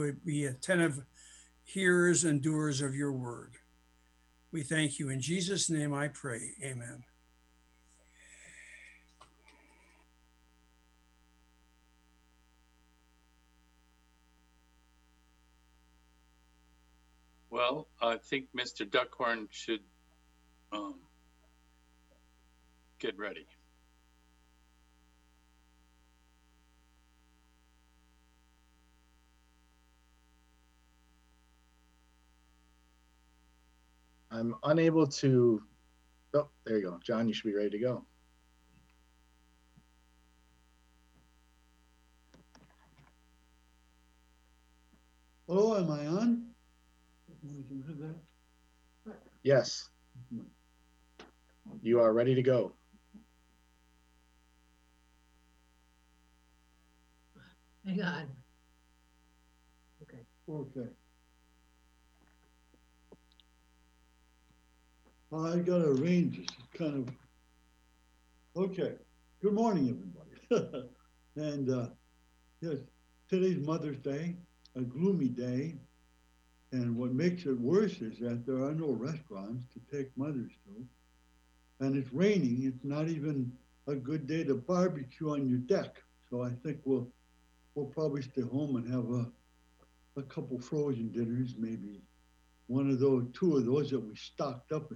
would be attentive hearers and doers of your word. We thank you. In Jesus' name I pray. Amen. Well, I think Mr. Duckhorn should get ready. I'm unable to. Oh, there you go. John, you should be ready to go. Hello, am I on? Yes. You are ready to go. Hang on. Okay. Okay. I gotta arrange this. It's kind of, okay. Good morning, everybody. And yes, today's Mother's Day, a gloomy day. And what makes it worse is that there are no restaurants to take mothers to. And it's raining. It's not even a good day to barbecue on your deck. So I think we'll probably stay home and have a couple frozen dinners, maybe one of those, two of those that we stocked up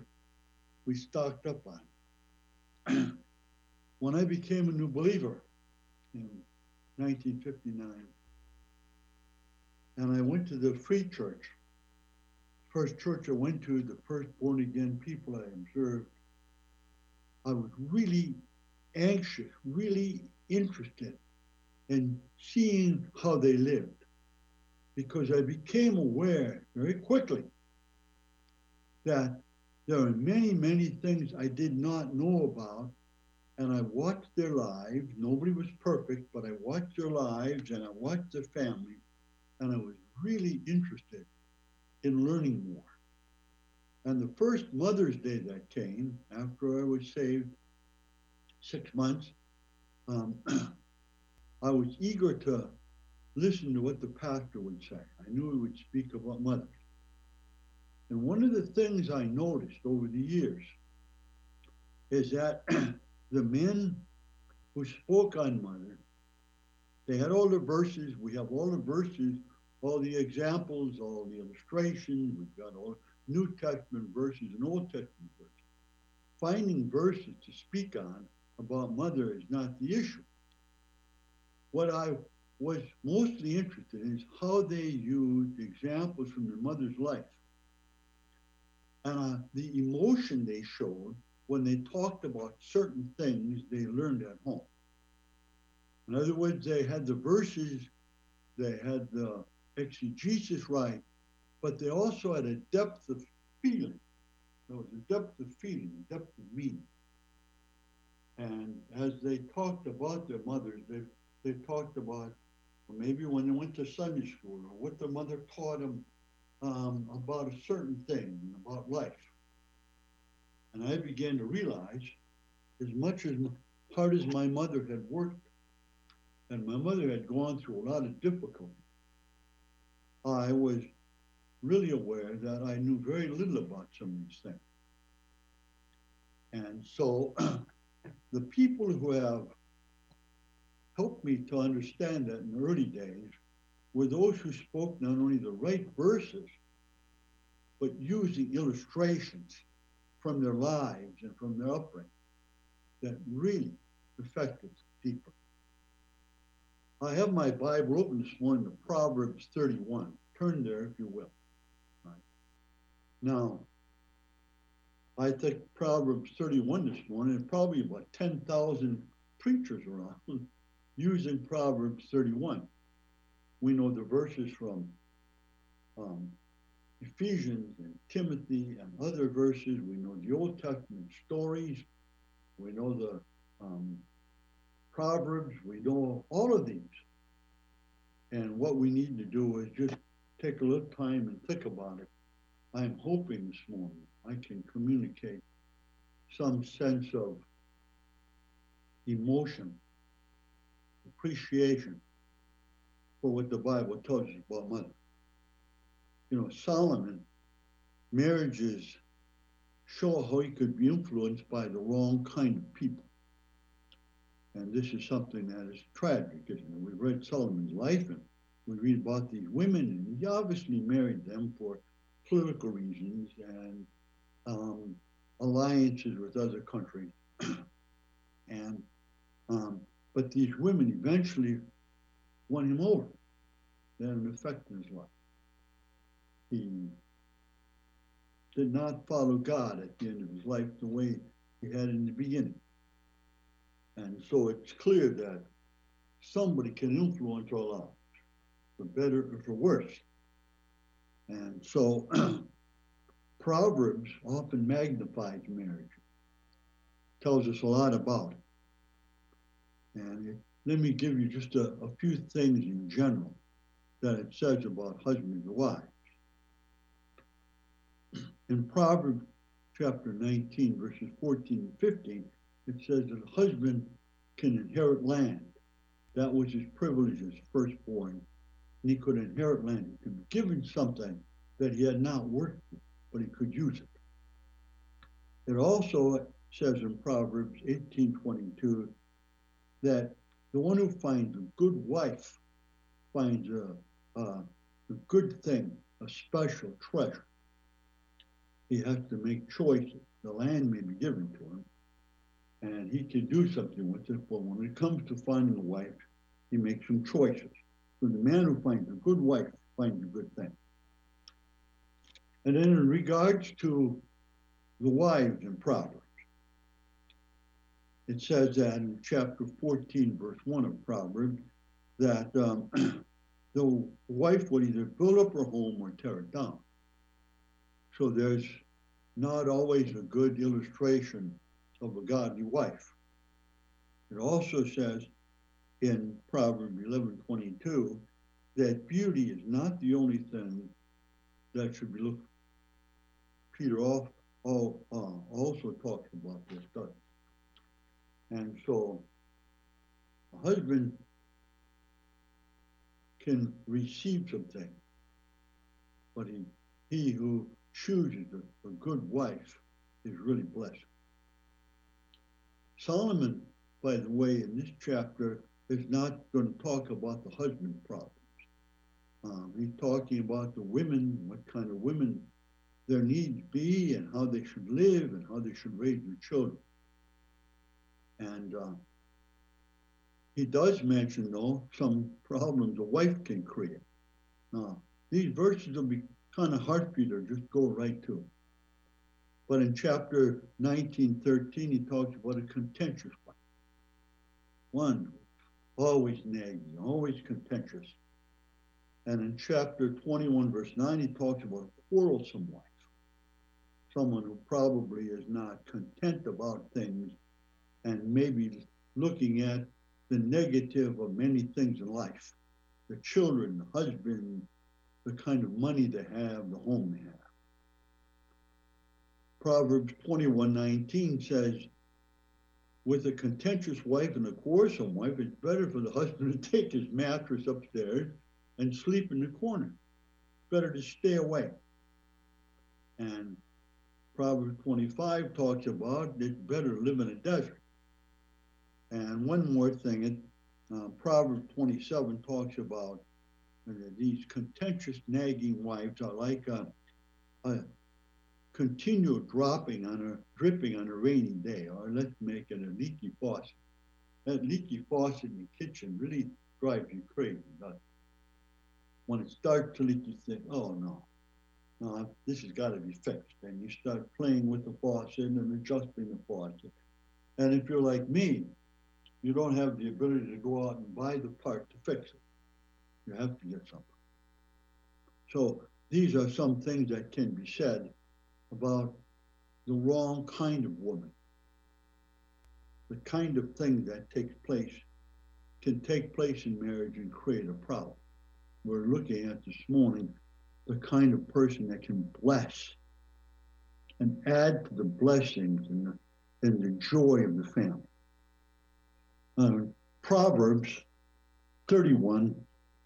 on. When I became a new believer in 1959, and I went to the Free Church, first church I went to, the first born again people I observed, I was really anxious, really interested in seeing how they lived, because I became aware very quickly that there are many, many things I did not know about, and I watched their lives. Nobody was perfect, but I watched their lives and I watched their families, and I was really interested in learning more. And the first Mother's Day that came after I was saved 6 months, I was eager to listen to what the pastor would say. I knew he would speak about mothers. And one of the things I noticed over the years is that the men who spoke on mother, they had all the verses. We have all the verses, all the examples, all the illustrations. We've got all New Testament verses and Old Testament verses. Finding verses to speak on about mother is not the issue. What I was mostly interested in is how they used examples from their mother's life and the emotion they showed when they talked about certain things they learned at home. In other words, they had the verses, they had the exegesis right, but they also had a depth of feeling. There was a depth of feeling, a depth of meaning. And as they talked about their mothers, they talked about, or maybe when they went to Sunday school, or what their mother taught them about a certain thing, about life. And I began to realize, as much as hard as my mother had worked, and my mother had gone through a lot of difficulty, I was really aware that I knew very little about some of these things. And so the people who have helped me to understand that in the early days were those who spoke not only the right verses, but using illustrations from their lives and from their upbringing that really affected people. I have my Bible open this morning to Proverbs 31. Turn there if you will. Right. Now, I think Proverbs 31 this morning, and probably about 10,000 preachers around using Proverbs 31. We know the verses from Ephesians and Timothy and other verses. We know the Old Testament stories. We know the Proverbs. We know all of these. And what we need to do is just take a little time and think about it. I'm hoping this morning I can communicate some sense of emotion, appreciation for what the Bible tells us about mother. You know, Solomon, marriages show how he could be influenced by the wrong kind of people. And this is something that is tragic, isn't it? We read Solomon's life and we read about these women, and he obviously married them for political reasons and alliances with other countries. And but these women eventually won him over. They had an effect in his life. He did not follow God at the end of his life the way he had in the beginning. And so it's clear that somebody can influence our lives, for better or for worse. And so Proverbs often magnifies marriage, tells us a lot about it. And let me give you just a few things in general that it says about husbands and wives. In Proverbs chapter 19, verses 14 and 15, it says that a husband can inherit land. That was his privilege as firstborn. And he could inherit land. He could be given something that he had not worked for, but he could use it. It also says in Proverbs 18:22 that the one who finds a good wife finds a good thing, a special treasure. He has to make choices. The land may be given to him, and he can do something with it, but when it comes to finding a wife, he makes some choices. So the man who finds a good wife finds a good thing. And then in regards to the wives in Proverbs, it says that in chapter 14, verse 1 of Proverbs, that the wife will either build up her home or tear it down. So there's not always a good illustration of a godly wife. It also says in Proverbs 11:22 that beauty is not the only thing that should be looked. Peter also talks about this stuff. And so a husband can receive something, but he who chooses a good wife is really blessed. Solomon, by the way, in this chapter is not going to talk about the husband problems. He's talking about the women, what kind of women their needs be, and how they should live, and how they should raise their children. And he does mention, though, some problems a wife can create. These verses will be kind of hard for you to just go right to. But in chapter 19:13, he talks about a contentious wife. One, always nagging, always contentious. And in chapter 21, verse 9, he talks about a quarrelsome wife. Someone who probably is not content about things and maybe looking at the negative of many things in life. The children, the husband, the kind of money they have, the home they have. Proverbs 21:19 says, with a contentious wife and a quarrelsome wife, it's better for the husband to take his mattress upstairs and sleep in the corner. It's better to stay away. And Proverbs 25 talks about it's better to live in a desert. And one more thing, Proverbs 27 talks about these contentious, nagging wives are like a continual dripping on a rainy day, or let's make it a leaky faucet. That leaky faucet in the kitchen really drives you crazy, doesn't it? When it starts to leak, you think, oh no, this has got to be fixed. And you start playing with the faucet and adjusting the faucet. And if you're like me, you don't have the ability to go out and buy the part to fix it. You have to get something. So these are some things that can be said about the wrong kind of woman. The kind of thing that can take place in marriage and create a problem. We're looking at this morning the kind of person that can bless and add to the blessings and the joy of the family. Proverbs 31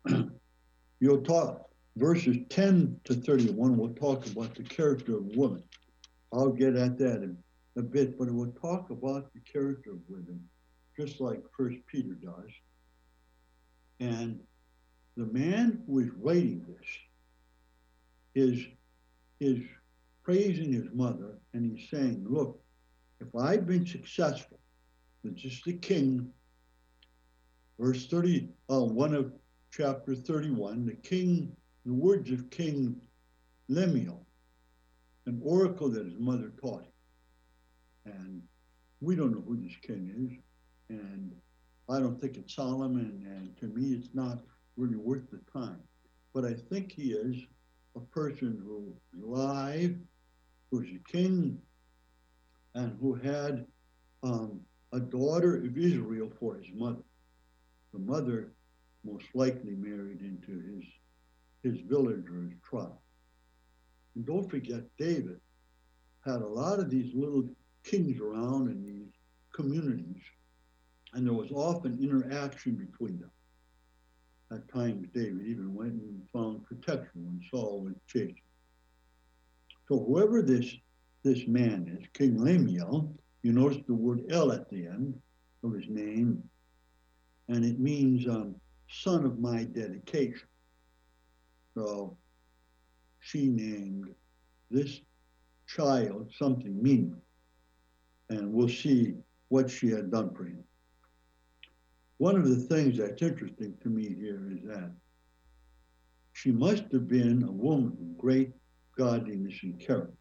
you'll talk, verses 10 to 31, we'll talk about the character of women. I'll get at that in a bit, but we'll talk about the character of women, just like First Peter does. And the man who is writing this is praising his mother, and he's saying, look, if I've been successful, it's just the king, verse 31 of chapter 31, the words of King Lemuel, an oracle that his mother taught him. And we don't know who this king is, and I don't think it's Solomon, and to me it's not really worth the time. But I think he is a person who is alive, who's a king, and who had a daughter of Israel for his mother. The mother most likely married into his village or his tribe. And don't forget, David had a lot of these little kings around in these communities, and there was often interaction between them. At times, David even went and found protection when Saul was chasing. So whoever this man is, King Lemuel, you notice the word El at the end of his name, and it means son of my dedication. So she named this child something meaningful, and we'll see what she had done for him. One of the things that's interesting to me here is that she must have been a woman of great godliness and character.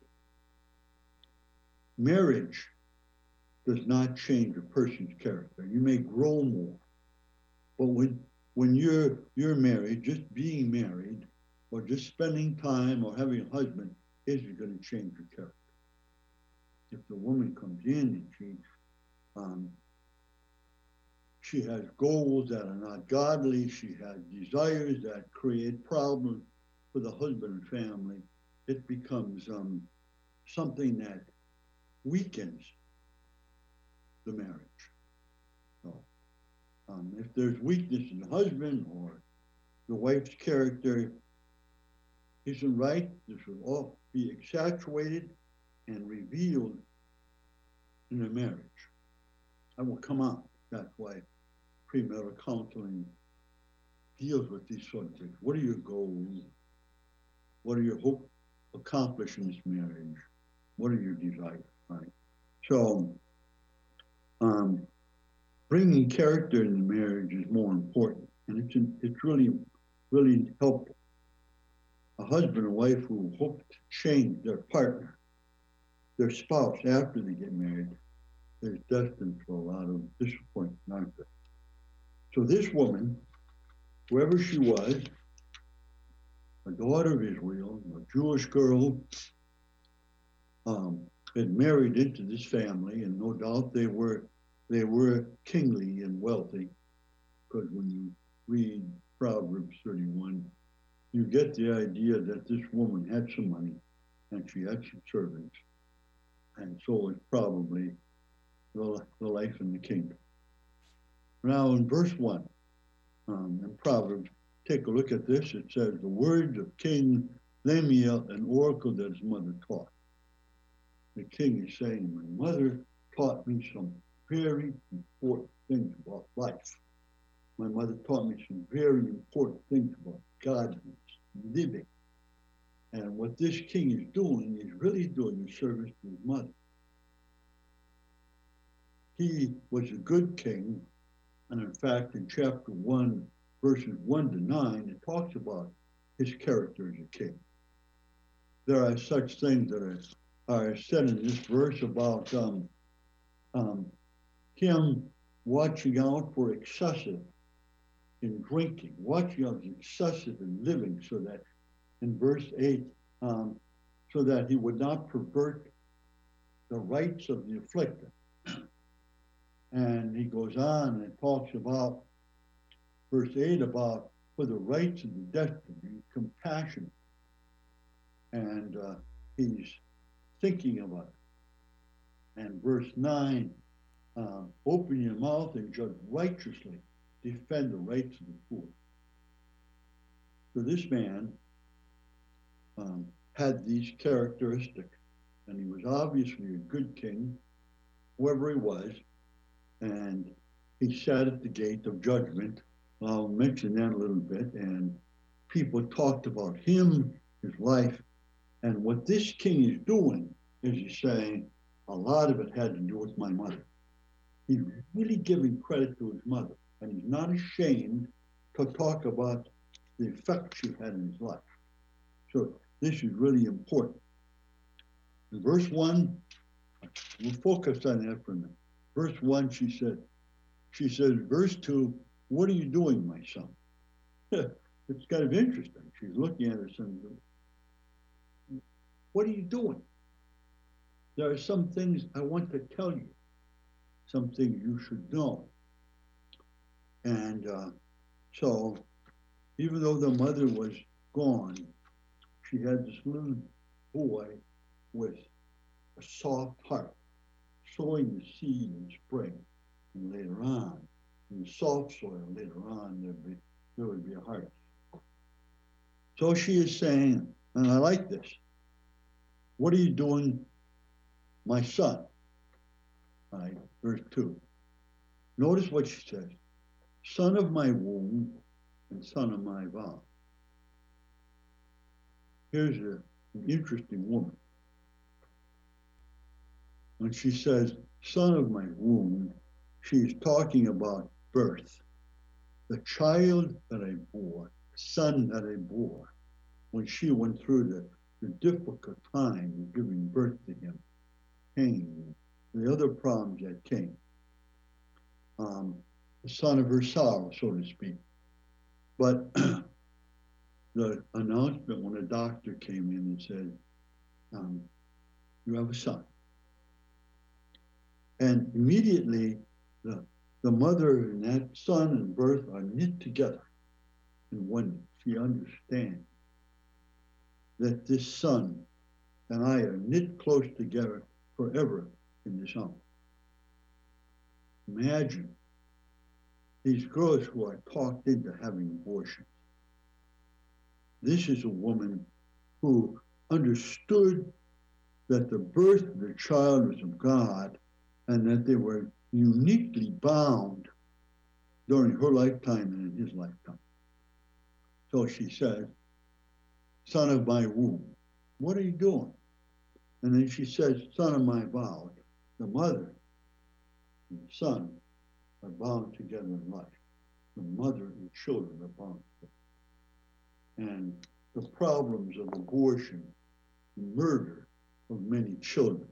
Marriage does not change a person's character. You may grow more, but when you're married, just being married, or just spending time or having a husband isn't going to change your character. If the woman comes in and she has goals that are not godly, she has desires that create problems for the husband and family, it becomes something that weakens the marriage. So, if there's weakness in the husband or the wife's character isn't right, this will all be accentuated and revealed in the marriage. That will come out. That's why premarital counseling deals with these sort of things. What are your goals? What are your hope accomplish in this marriage? What are your desires? Right. So, bringing character in the marriage is more important, and it's really, really helpful. A husband and wife who hope to change their partner, their spouse after they get married, is destined for a lot of disappointment, aren't they? So this woman, whoever she was, a daughter of Israel, a Jewish girl, had married into this family, and no doubt they were kingly and wealthy, because when you read Proverbs 31, you get the idea that this woman had some money and she had some servants, and so it's probably the life in the kingdom. Now in verse 1, in Proverbs, take a look at this. It says, the words of King Lemuel, an oracle that his mother taught. The king is saying, my mother taught me some very important things about life. My mother taught me some very important things about godliness, living. And what this king is doing is really doing a service to his mother. He was a good king, and in fact, in chapter 1, verses 1 to 9, it talks about his character as a king. There are such things that are said in this verse about him watching out for excessive in drinking, watching out for excessive in living, so that in verse 8, so that he would not pervert the rights of the afflicted. And he goes on and talks about verse 8 about for the rights of the destitute, compassion. And he's thinking about it. And verse 9, open your mouth and judge righteously, defend the rights of the poor. So this man had these characteristics, and he was obviously a good king, whoever he was, and he sat at the gate of judgment. I'll mention that a little bit, and people talked about him, his life, and what this king is doing is he's saying a lot of it had to do with my mother. He's really giving credit to his mother, and he's not ashamed to talk about the effect she had in his life. So this is really important. In verse 1, we'll focus on that for a minute. Verse 1, she says, verse 2, what are you doing, my son? It's kind of interesting. She's looking at her son. What are you doing? There are some things I want to tell you, some things you should know. And so, even though the mother was gone, she had this little boy with a soft heart, sowing the seed in spring, and later on, in the soft soil, later on, there would be a harvest. So she is saying, and I like this, what are you doing, my son? All right, verse 2. Notice what she says, son of my womb and son of my vow. Here's an interesting woman. When she says, son of my womb, she's talking about birth. The child that I bore, the son that I bore, when she went through the difficult time of giving birth to him, pain, the other problems that came. The son of her sorrow, so to speak. But the announcement when a doctor came in and said, you have a son. And immediately the mother and that son and birth are knit together in oneness. She understands that this son and I are knit close together forever in this home. Imagine these girls who are talked into having abortions. This is a woman who understood that the birth of the child was of God and that they were uniquely bound during her lifetime and in his lifetime. So she says, son of my womb, what are you doing? And then she says, son of my vow. The mother and the son are bound together in life. The mother and children are bound together. And the problems of abortion, murder of many children,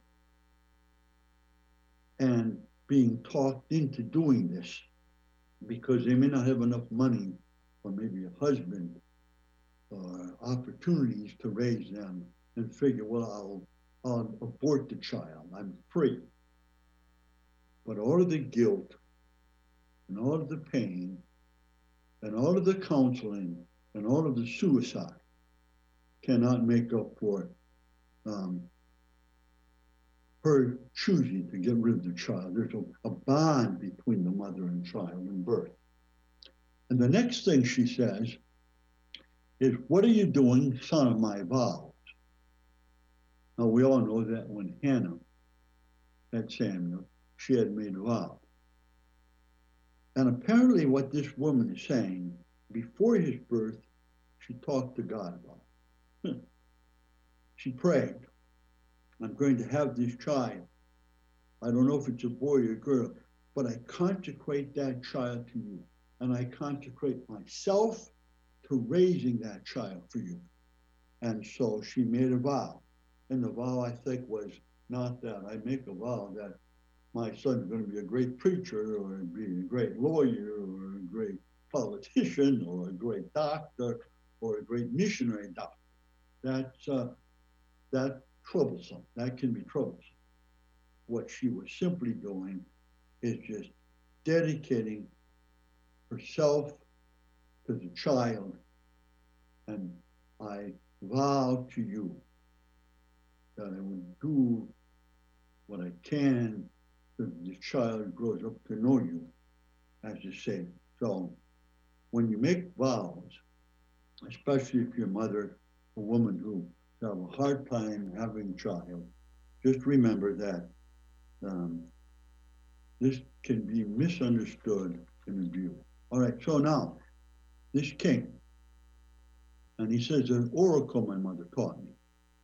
and being talked into doing this because they may not have enough money or maybe a husband or opportunities to raise them and figure, well, I'll abort the child, I'm free. But all of the guilt and all of the pain and all of the counseling and all of the suicide cannot make up for her choosing to get rid of the child. There's a bond between the mother and child in birth. And the next thing she says is, what are you doing, son of my vows? Now, we all know that when Hannah had Samuel, she had made a vow. And apparently what this woman is saying, before his birth, she talked to God about it. She prayed, I'm going to have this child. I don't know if it's a boy or a girl, but I consecrate that child to you. And I consecrate myself to raising that child for you. And so she made a vow. And the vow, I think, was not that I make a vow that my son's going to be a great preacher or be a great lawyer or a great politician or a great doctor or a great missionary doctor. That's troublesome. That can be troublesome. What she was simply doing is just dedicating herself to the child, and I vow to you that I will do what I can so that the child grows up to know you as a Savior. So when you make vows, especially if your mother, a woman who have a hard time having a child, just remember that this can be misunderstood and abused. All right, so now, this king, and he says, an oracle my mother taught me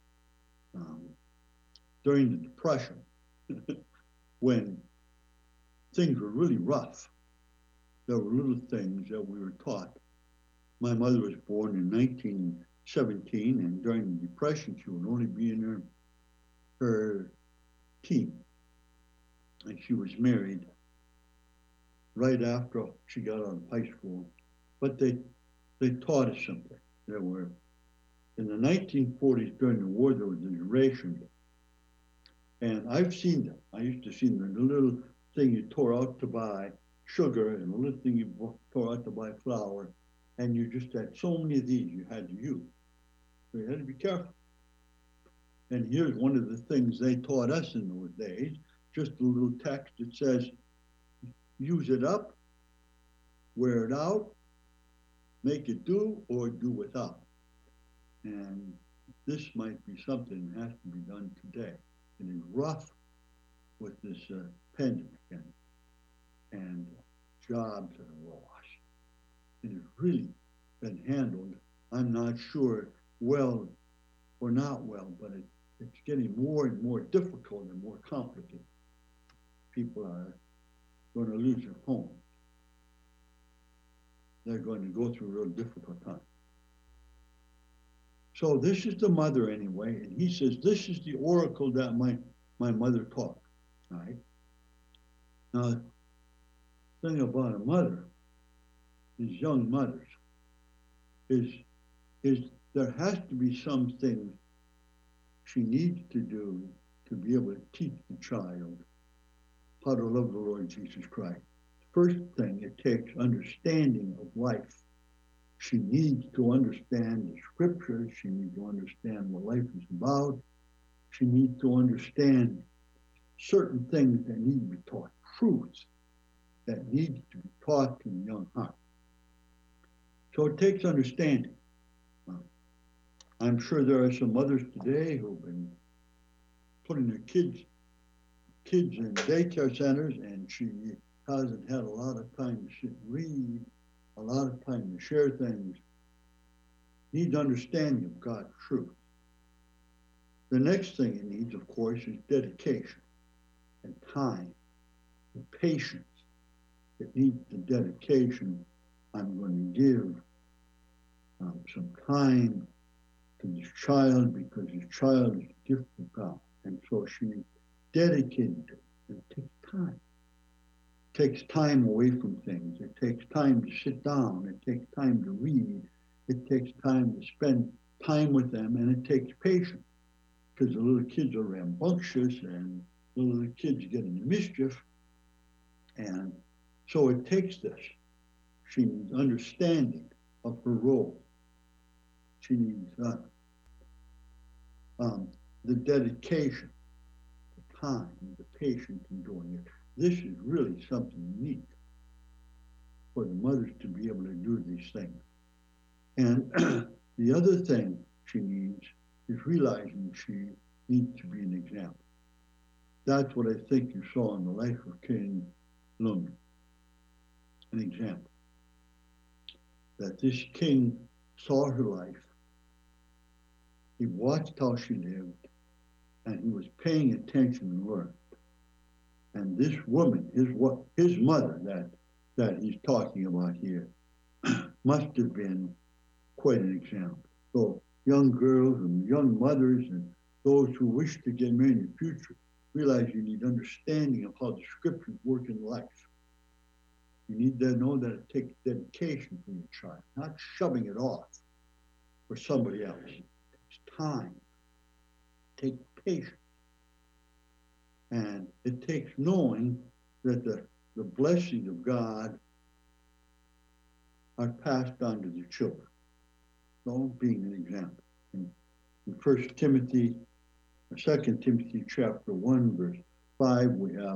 during the Depression, when things were really rough. There were little things that we were taught. My mother was born in 1917, and during the Depression, she would only be in her teen. And she was married right after she got out of high school. But they taught us something. There were, in the 1940s, during the war, there was a ration. And I've seen them. I used to see them. The little thing you tore out to buy sugar, and the little thing you tore out to buy flour. And you just had so many of these you had to use. So you had to be careful. And here's one of the things they taught us in those days, just a little text that says, use it up, wear it out, make it do, or do without. And this might be something that has to be done today. It is rough with this pandemic and jobs that are lost. It has really been handled, I'm not sure well or not well, but it's getting more and more difficult and more complicated. People are going to lose their homes. They're going to go through a real difficult time. So this is the mother anyway, and he says, this is the oracle that my mother taught, right? Now, the thing about a mother, these young mothers, is there has to be some things she needs to do to be able to teach the child how to love the Lord Jesus Christ. First thing, it takes understanding of life. She needs to understand the scriptures. She needs to understand what life is about. She needs to understand certain things that need to be taught, truths that need to be taught to the young heart. So it takes understanding. I'm sure there are some mothers today who've been putting their kids in daycare centers, and she hasn't had a lot of time to sit and read, a lot of time to share things. Needs understanding of God's truth. The next thing it needs, of course, is dedication and time and patience. It needs the dedication. I'm going to give some time to this child because this child is a gift of God. And so she is dedicated to it. And it takes time. It takes time away from things. It takes time to sit down. It takes time to read. It takes time to spend time with them, and it takes patience because the little kids are rambunctious and the little kids get into mischief. And so it takes this. She needs understanding of her role. She needs the dedication, the time, the patience in doing it. This is really something unique for the mothers to be able to do these things. And the other thing she needs is realizing she needs to be an example. That's what I think you saw in the life of King Lund. An example. That this king saw her life. He watched how she lived, and he was paying attention and learned. And this woman, his mother that he's talking about here, must have been quite an example. So young girls and young mothers and those who wish to get married in the future, realize you need understanding of how the scriptures work in life. You need to know that it takes dedication from your child, not shoving it off for somebody else. It takes time, it takes patience, and it takes knowing that the blessings of God are passed on to the children. So being an example. In 1 Timothy, 2 Timothy chapter 1, verse 5, we have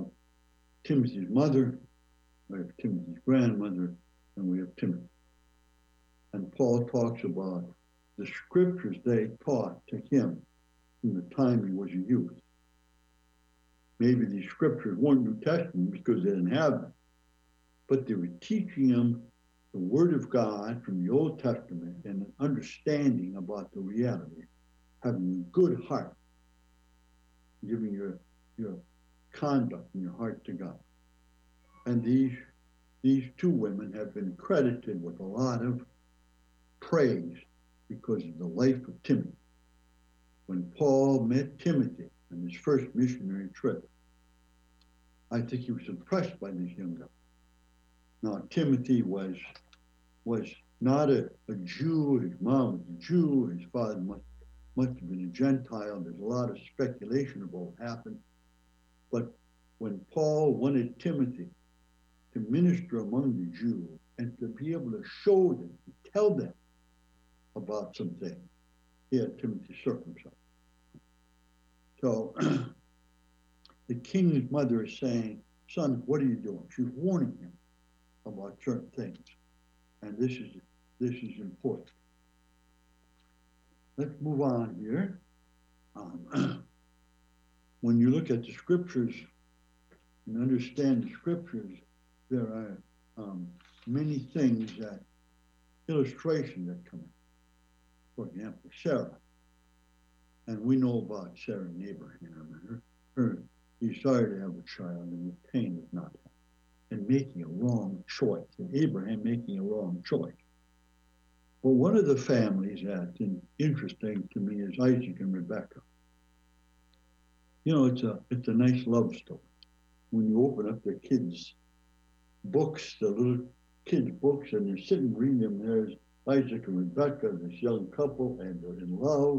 Timothy's mother, we have Timothy's grandmother, and we have Timothy. And Paul talks about the scriptures they taught to him from the time he was a youth. Maybe these scriptures weren't New Testament because they didn't have them, but they were teaching him the Word of God from the Old Testament and an understanding about the reality, having a good heart, giving your conduct and your heart to God. And these two women have been credited with a lot of praise because of the life of Timothy. When Paul met Timothy on his first missionary trip, I think he was impressed by this young guy. Now, Timothy was not a Jew. His mom was a Jew. His father must have been a Gentile. There's a lot of speculation about what happened. But when Paul wanted Timothy to minister among the Jews and to be able to show them, to tell them about some things, he had Timothy circumcised. So the king's mother is saying, son, what are you doing? She's warning him about certain things. And this is important. Let's move on here. When you look at the scriptures and understand the scriptures, there are many things illustrations that come in. For example, Sarah. And we know about Sarah and Abraham. He started to have a child and the pain was not happening. And making a wrong choice. And Abraham making a wrong choice. Well, one of the families that's interesting to me is Isaac and Rebekah. You know, it's a nice love story. When you open up their kids' books, the little kids' books, and they're sitting reading them, there's Isaac and Rebekah, this young couple, and they're in love.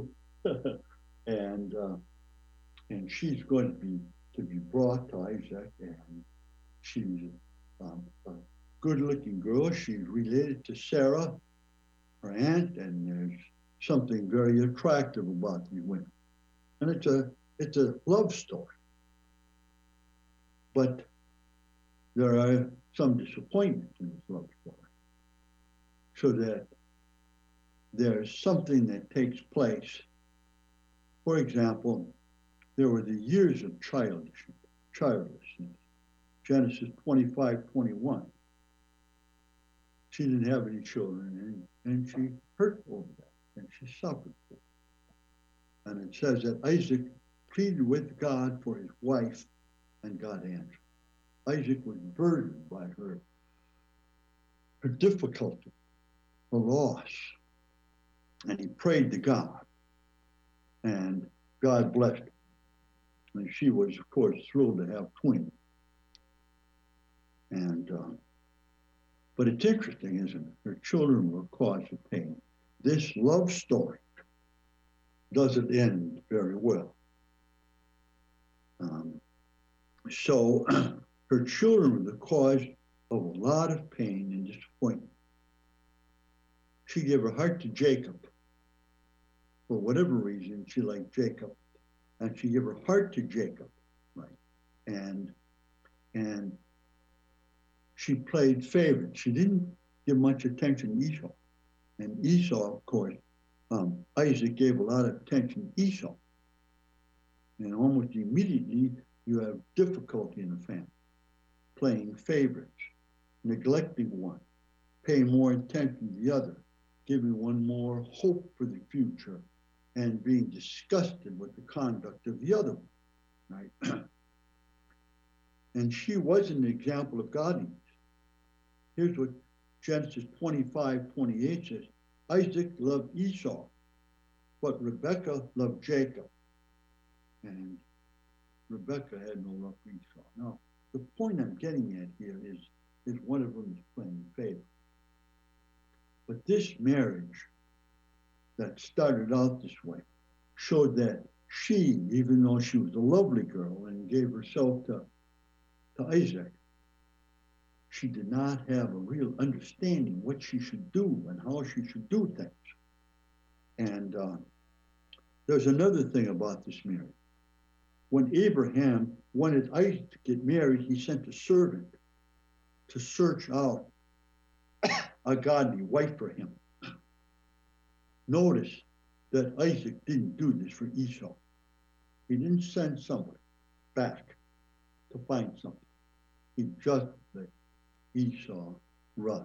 And she's going to be brought to Isaac, and she's a good-looking girl. She's related to Sarah, her aunt, and there's something very attractive about these women. And it's a love story. But there are some disappointments in this love story. So that there's something that takes place. For example, there were the years of childlessness. Genesis 25:21. She didn't have any children, and she hurt over that, and she suffered for it. And it says that Isaac pleaded with God for his wife, and God answered. Isaac was burdened by her difficulty, her loss, and he prayed to God, and God blessed her. And she was, of course, thrilled to have twins. And but it's interesting, isn't it? Her children were a cause of pain. This love story doesn't end very well. So her children were the cause of a lot of pain and disappointment. She gave her heart to Jacob. For whatever reason, she liked Jacob. And she gave her heart to Jacob, right? And she played favorite. She didn't give much attention to Esau. And Esau, of course, Isaac gave a lot of attention to Esau. And almost immediately, you have difficulty in the family. Playing favorites, neglecting one, paying more attention to the other, giving one more hope for the future, and being disgusted with the conduct of the other one, right? And she was an example of godliness. Here's what Genesis 25:28 says. Isaac loved Esau, but Rebekah loved Jacob. And Rebekah had no love for Esau. Now, the point I'm getting at here is one of them is playing favor. But this marriage that started out this way showed that she, even though she was a lovely girl and gave herself to Isaac, she did not have a real understanding what she should do and how she should do things. And there's another thing about this marriage. When Abraham wanted Isaac to get married, he sent a servant to search out a godly wife for him. notice that Isaac didn't do this for Esau. He didn't send somebody back to find something. He just let Esau run.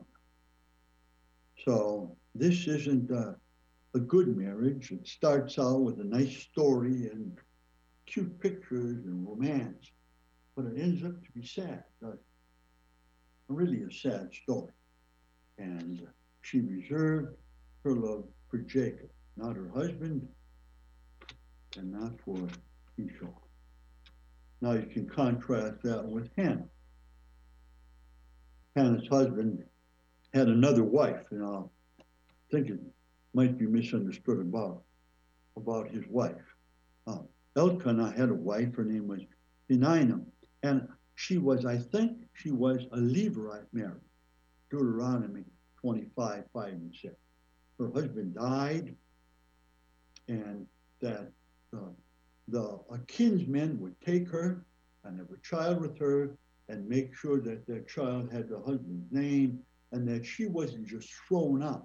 So this isn't a good marriage. It starts out with a nice story and cute pictures and romance, but it ends up to be sad, doesn't it? Really a sad story. And she reserved her love for Jacob, not her husband, and not for Esau. Now you can contrast that with Hannah. Hannah's husband had another wife, and I think it might be misunderstood about his wife. Elkanah had a wife, her name was Peninnah, and I think she was a Levite married. Deuteronomy 25, 5 and 6. Her husband died, and that a kinsman would take her and have a child with her and make sure that that child had the husband's name and that she wasn't just thrown out.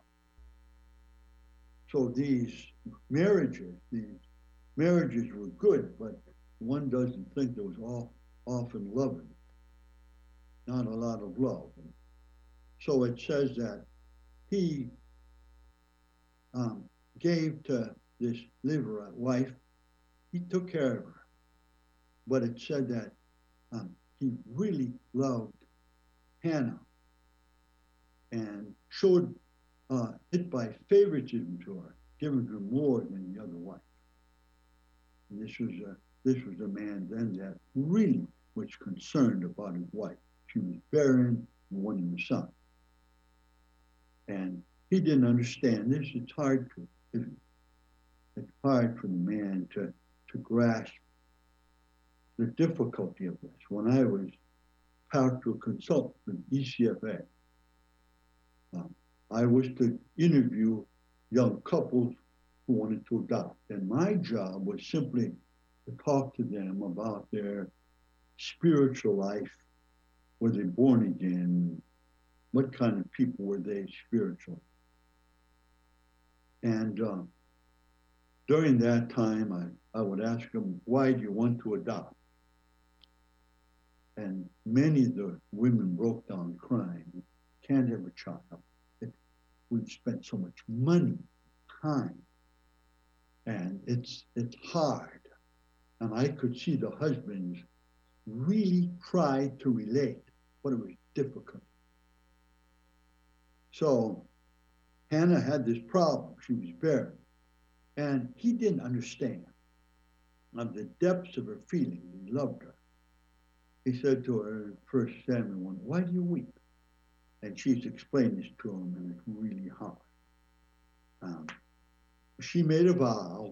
So these marriages were good, but one doesn't think there was often loving, not a lot of love. So it says that he gave to this Levite wife, he took care of her. But it said that he really loved Hannah and showed it by favoritism to her, giving her more than the other wife. And this was a man then that really was concerned about his wife. She was barren and wanting a son. And he didn't understand this. It's hard for the man to grasp the difficulty of this. When I was pastoral consultant with ECFA, I was to interview young couples who wanted to adopt. And my job was simply to talk to them about their spiritual life. Were they born again? What kind of people were they spiritually? And during that time, I would ask them, why do you want to adopt? And many of the women broke down crying. Can't have a child. We've spent so much money, time, and it's hard. And I could see the husbands really tried to relate, but it was difficult. So Hannah had this problem. She was barren. And he didn't understand of the depths of her feelings. He loved her. He said to her in 1 Samuel 1, why do you weep? And she's explained this to him, and it's really hard. She made a vow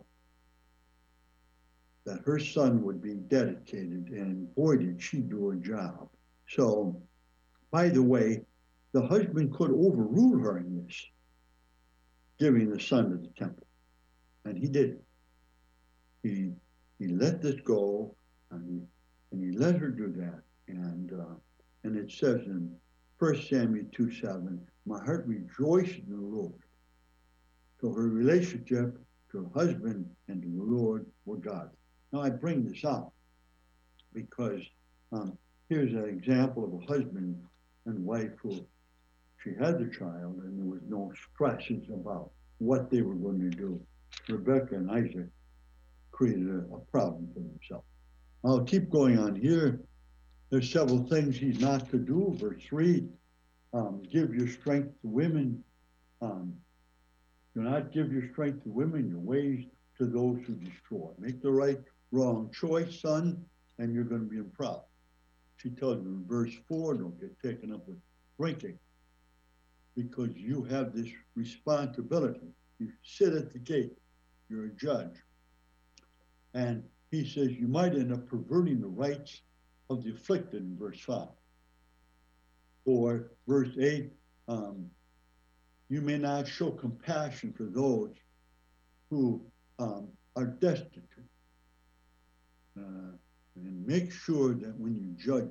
that her son would be dedicated, and boy, did she do a job. So, by the way, the husband could overrule her in this, giving the son to the temple. And he did. He let this go, and he let her do that. And it says in 1 Samuel 2:7, my heart rejoiced in the Lord. So her relationship to her husband and to the Lord were God. Now I bring this up because here's an example of a husband and wife who she had the child and there was no stresses about what they were going to do. Rebecca and Isaac created a problem for themselves. I'll keep going on here. There's several things he's not to do. Verse 3, give your strength to women. Do not give your strength to women, your ways to those who destroy. Make the right, wrong choice, son, and you're going to be in problem. She tells you in verse 4, don't get taken up with drinking because you have this responsibility. You sit at the gate. You're a judge. And he says you might end up perverting the rights of the afflicted in verse 5. Or verse 8, you may not show compassion for those who are destitute. And make sure that when you judge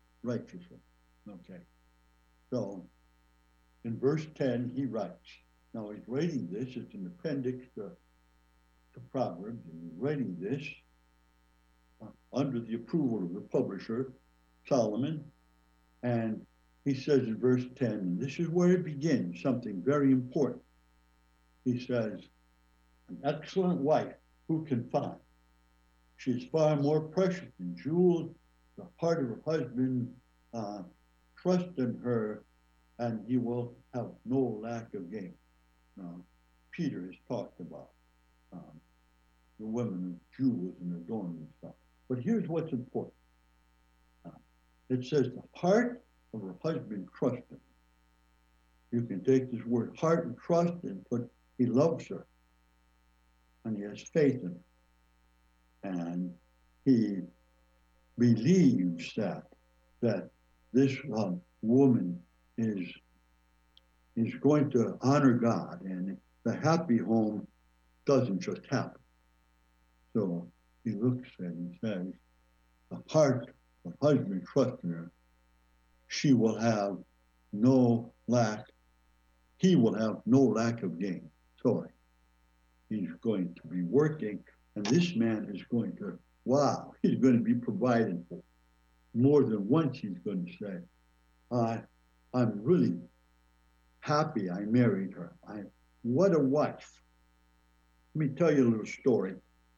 righteously. Okay. So in verse 10, he writes, Now he's writing this, it's an appendix to Proverbs, and he's writing this under the approval of the publisher, Solomon. And he says in verse 10, and this is where it begins, something very important. He says, an excellent wife who can find? She is far more precious than jewels. The heart of her husband trust in her, and he will have no lack of gain. Now, Peter has talked about the women of jewels and adornment and stuff. But here's what's important. It says the heart of her husband trusted. You can take this word heart and trust and put he loves her. And he has faith in her. And he believes that this woman is going to honor God, and the happy home doesn't just happen. So he looks and he says, the heart of husband trusts in her. She will have no lack. He will have no lack of gain. So he's going to be working, and this man is going to, wow, he's going to be provided for. More than once he's going to say, I'm really happy I married her. What a wife. Let me tell you a little story.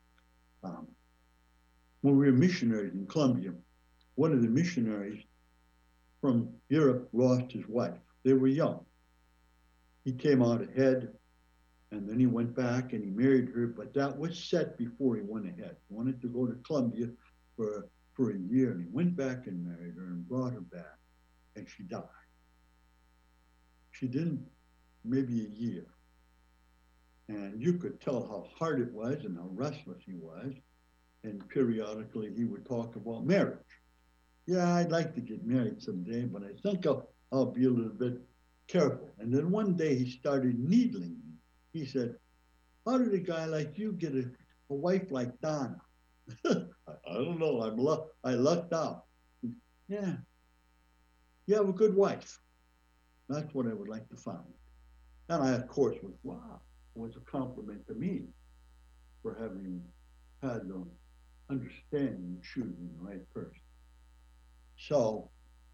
When we were missionaries in Colombia, one of the missionaries from Europe lost his wife. They were young. He came out ahead, and then he went back and he married her, but that was set before he went ahead. He wanted to go to Colombia for a year, and he went back and married her and brought her back, and she died. She didn't, maybe a year. And you could tell how hard it was and how restless he was. And periodically he would talk about marriage. Yeah, I'd like to get married someday, but I think I'll be a little bit careful. And then one day he started needling me. He said, how did a guy like you get a wife like Donna? I don't know, I lucked out. Yeah, you have a good wife. That's what I would like to find. And I, of course, was, wow, it was a compliment to me for having had the understanding of choosing the right person. So,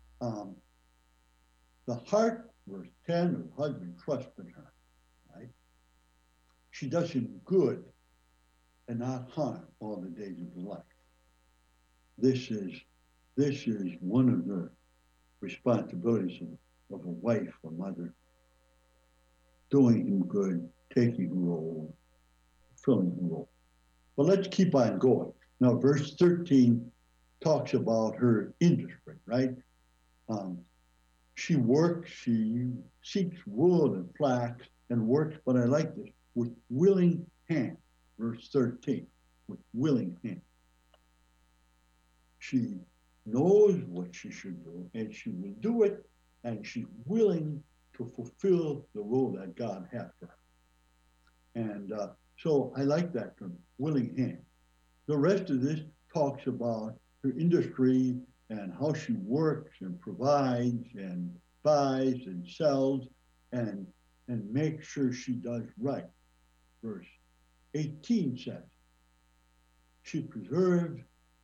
the heart, verse 10, of the husband trusted her, right? She does him good and not harm all the days of her life. This is one of the responsibilities of a wife, a mother, doing him good, taking a role, fulfilling a role. But let's keep on going. Now, verse 13 talks about her industry, right? She works, she seeks wool and flax and works, but I like this, with willing hands. Verse 13, with willing hands. She knows what she should do, and she will do it, and she's willing to fulfill the role that God has for her. And so I like that term, willing hands. The rest of this talks about her industry and how she works and provides and buys and sells and makes sure she does right. Verse 18 says, she preserves,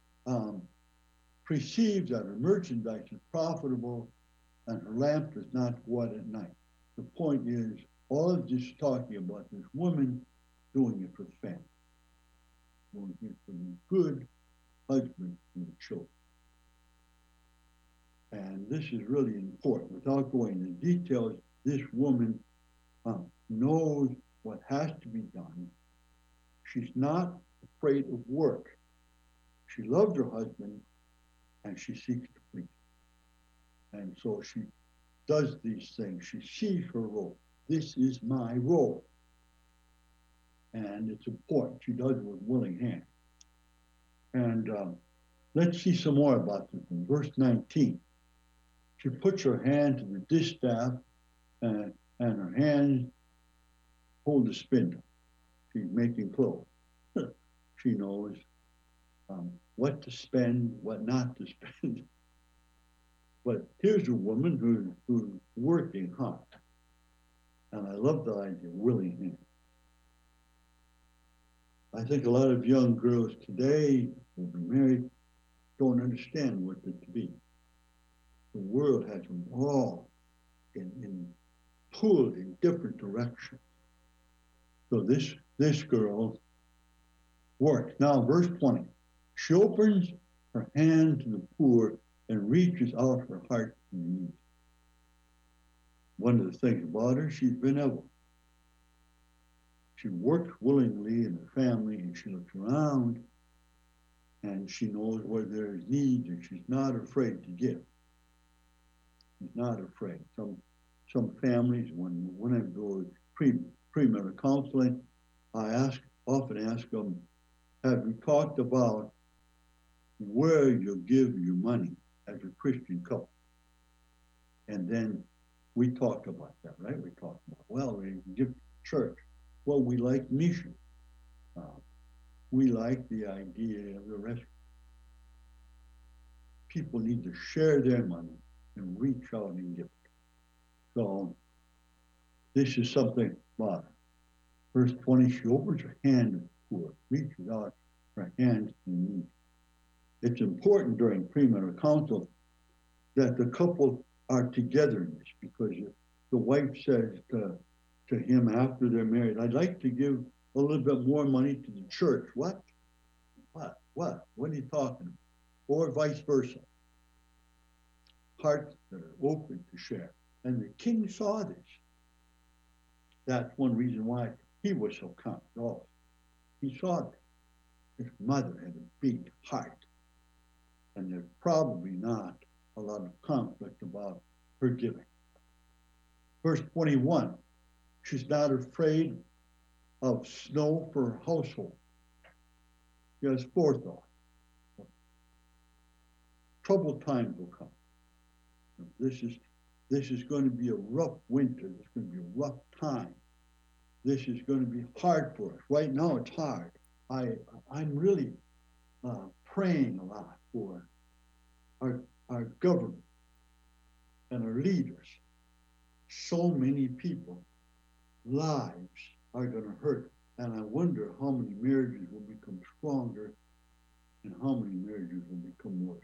perceives that her merchandise is profitable and her lamp does not go out at night. The point is, all of this is talking about this woman doing it for the family, doing it for the good husband and the children. And this is really important. Without going into details, this woman knows what has to be done. She's not afraid of work. She loves her husband and she seeks to please him. And so she does these things. She sees her role. This is my role. And it's important. She does it with willing hands. And let's see some more about this in verse 19. She puts her hand to the distaff and her hands hold the spindle. She's making clothes. She knows what to spend, what not to spend. But here's a woman who's working hard. And I love the idea, willing hands. I think a lot of young girls today who will be married don't understand what it to be. The world has them all pulled in different directions. So this girl works. Now, verse 20. She opens her hand to the poor and reaches out her heart to the needy. One of the things about her, she's benevolent. She works willingly in her family, and she looks around, and she knows where there's needs, and she's not afraid to give. She's not afraid. Some families, when I go premarital counseling, I often ask them, have you talked about where you give your money as a Christian couple? And then we talk about that, right? We talk about, well, we give to church. Well, we like mission. We like the idea of the rest. People need to share their money and reach out and give. So this is something about it. Verse 20, she opens her hand to the poor, reaches out her hands to the needy. It's important during premarital counsel that the couple are together in this, because the wife says to him after they're married, I'd like to give a little bit more money to the church. What are you talking about? Or vice versa. Hearts that are open to share. And the king saw this. That's one reason why he was so confident also. He saw this. His mother had a big heart. And there's probably not a lot of conflict about her giving. Verse 21, she's not afraid of snow for her household. She has forethought. Troubled times will come. This is going to be a rough winter. This is going to be a rough time. This is going to be hard for us. Right now it's hard. I'm really praying a lot for our government and our leaders. So many people, lives are going to hurt. And I wonder how many marriages will become stronger and how many marriages will become worse.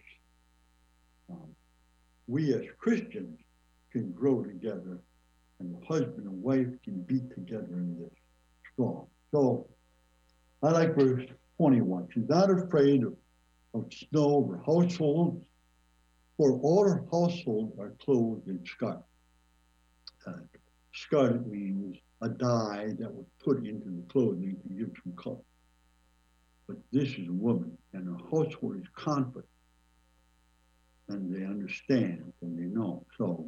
We as Christians can grow together, and the husband and wife can be together in this strong. So I like verse 21. She's not afraid of snow or households, for all her households are clothed in scarlet. Scarlet means a dye that was put into the clothing to give some color. But this is a woman, and her household is confident, and they understand and they know. So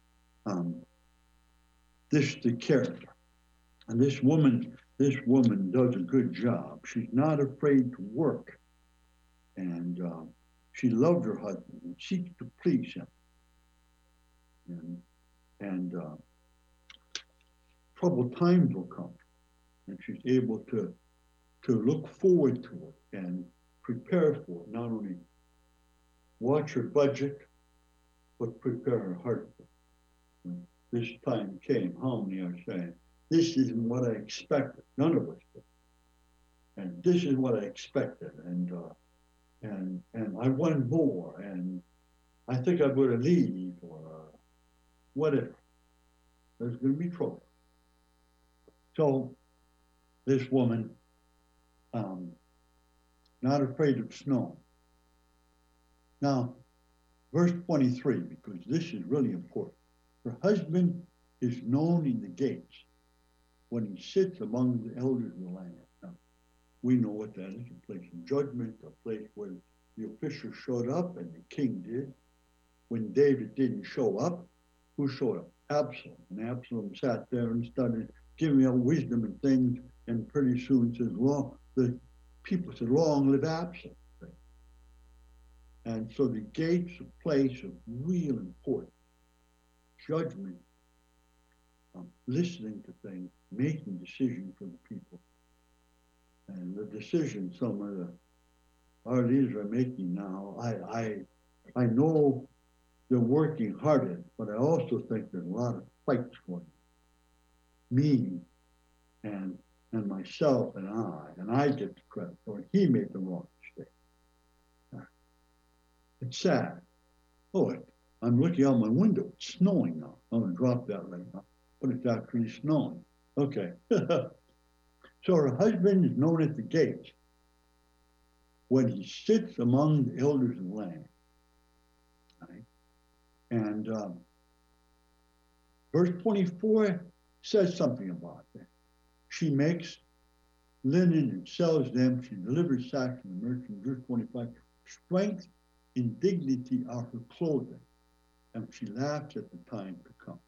this is the character. And this woman does a good job. She's not afraid to work. And she loved her husband and seeks to please him. And troubled times will come. And she's able to look forward to it and prepare for it. Not only watch her budget, but prepare her heart for it. When this time came, how many are saying, this isn't what I expected. None of us did. And this is what I expected. And I want more. And I think I'm going to leave or whatever. There's going to be trouble. So this woman, not afraid of snow. Now, verse 23, because this is really important. Her husband is known in the gates when he sits among the elders of the land. Now, we know what that is, a place of judgment, a place where the officials showed up and the king did. When David didn't show up, who showed up? Absalom. And Absalom sat there and started giving out wisdom and things, and pretty soon says, well, the people said, long live Absalom. And so the gate's a place of real importance. Judgment, listening to things, making decisions for the people. And the decisions some of our leaders are making now, I know they're working hard at it, but I also think there's a lot of fights going me and myself and I get the credit for it. He made the wrong mistake. It's sad. Oh, I'm looking out my window. It's snowing now. I'm going to drop that right now. But it's actually snowing. Okay. So her husband is known at the gate when he sits among the elders of the land. Right? And verse 24 says something about that. She makes linen and sells them. She delivers sacks to the merchant. Verse 25, strength and dignity are her clothing, and she laughs at the time to come.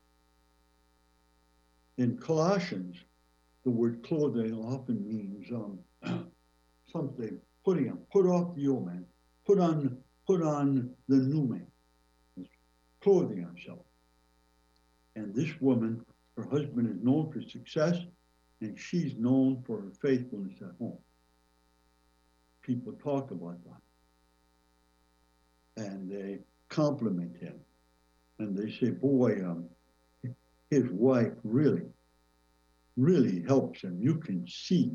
In Colossians, the word clothing often means something putting on, put off the old man, put on the new man, clothing ourselves. And this woman, her husband is known for success, and she's known for her faithfulness at home. People talk about that, and they compliment him, and they say, boy, his wife really helps him. You can see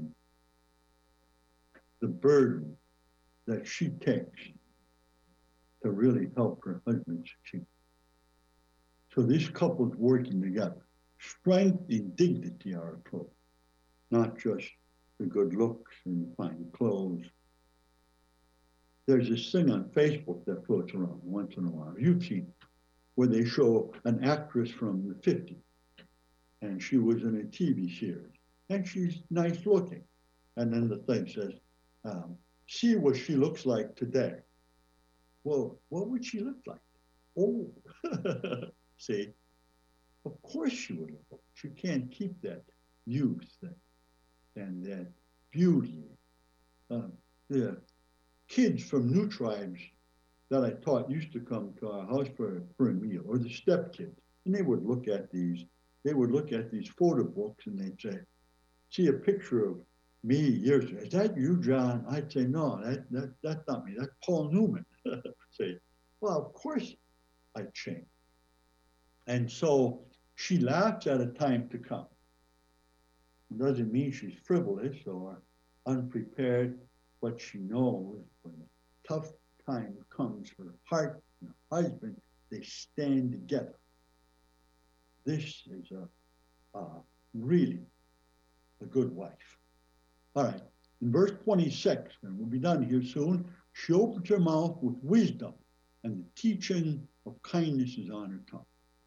the burden that she takes to really help her husband succeed. So this couple's working together. Strength and dignity are a clothes, not just the good looks and fine clothes. There's this thing on Facebook that floats around once in a while. You've seen it, where they show an actress from the 50s. And she was in a TV series, and she's nice looking. And then the thing says, see what she looks like today. Well, what would she look like? Oh, see, of course she would look. She can't keep that youth and that beauty. The kids from New Tribes that I taught used to come to our house for a meal, or the step kids, and they would look at these photo books, and they'd say, see a picture of me years ago. Is that you, John? I'd say, no, that's not me. That's Paul Newman. Say, well, of course I changed. And so she laughs at a time to come. It doesn't mean she's frivolous or unprepared, but she knows when a tough time comes, her heart and her husband, they stand together. This is really a good wife. All right, in verse 26, and we'll be done here soon, she opens her mouth with wisdom, and the teaching of kindness is on her tongue.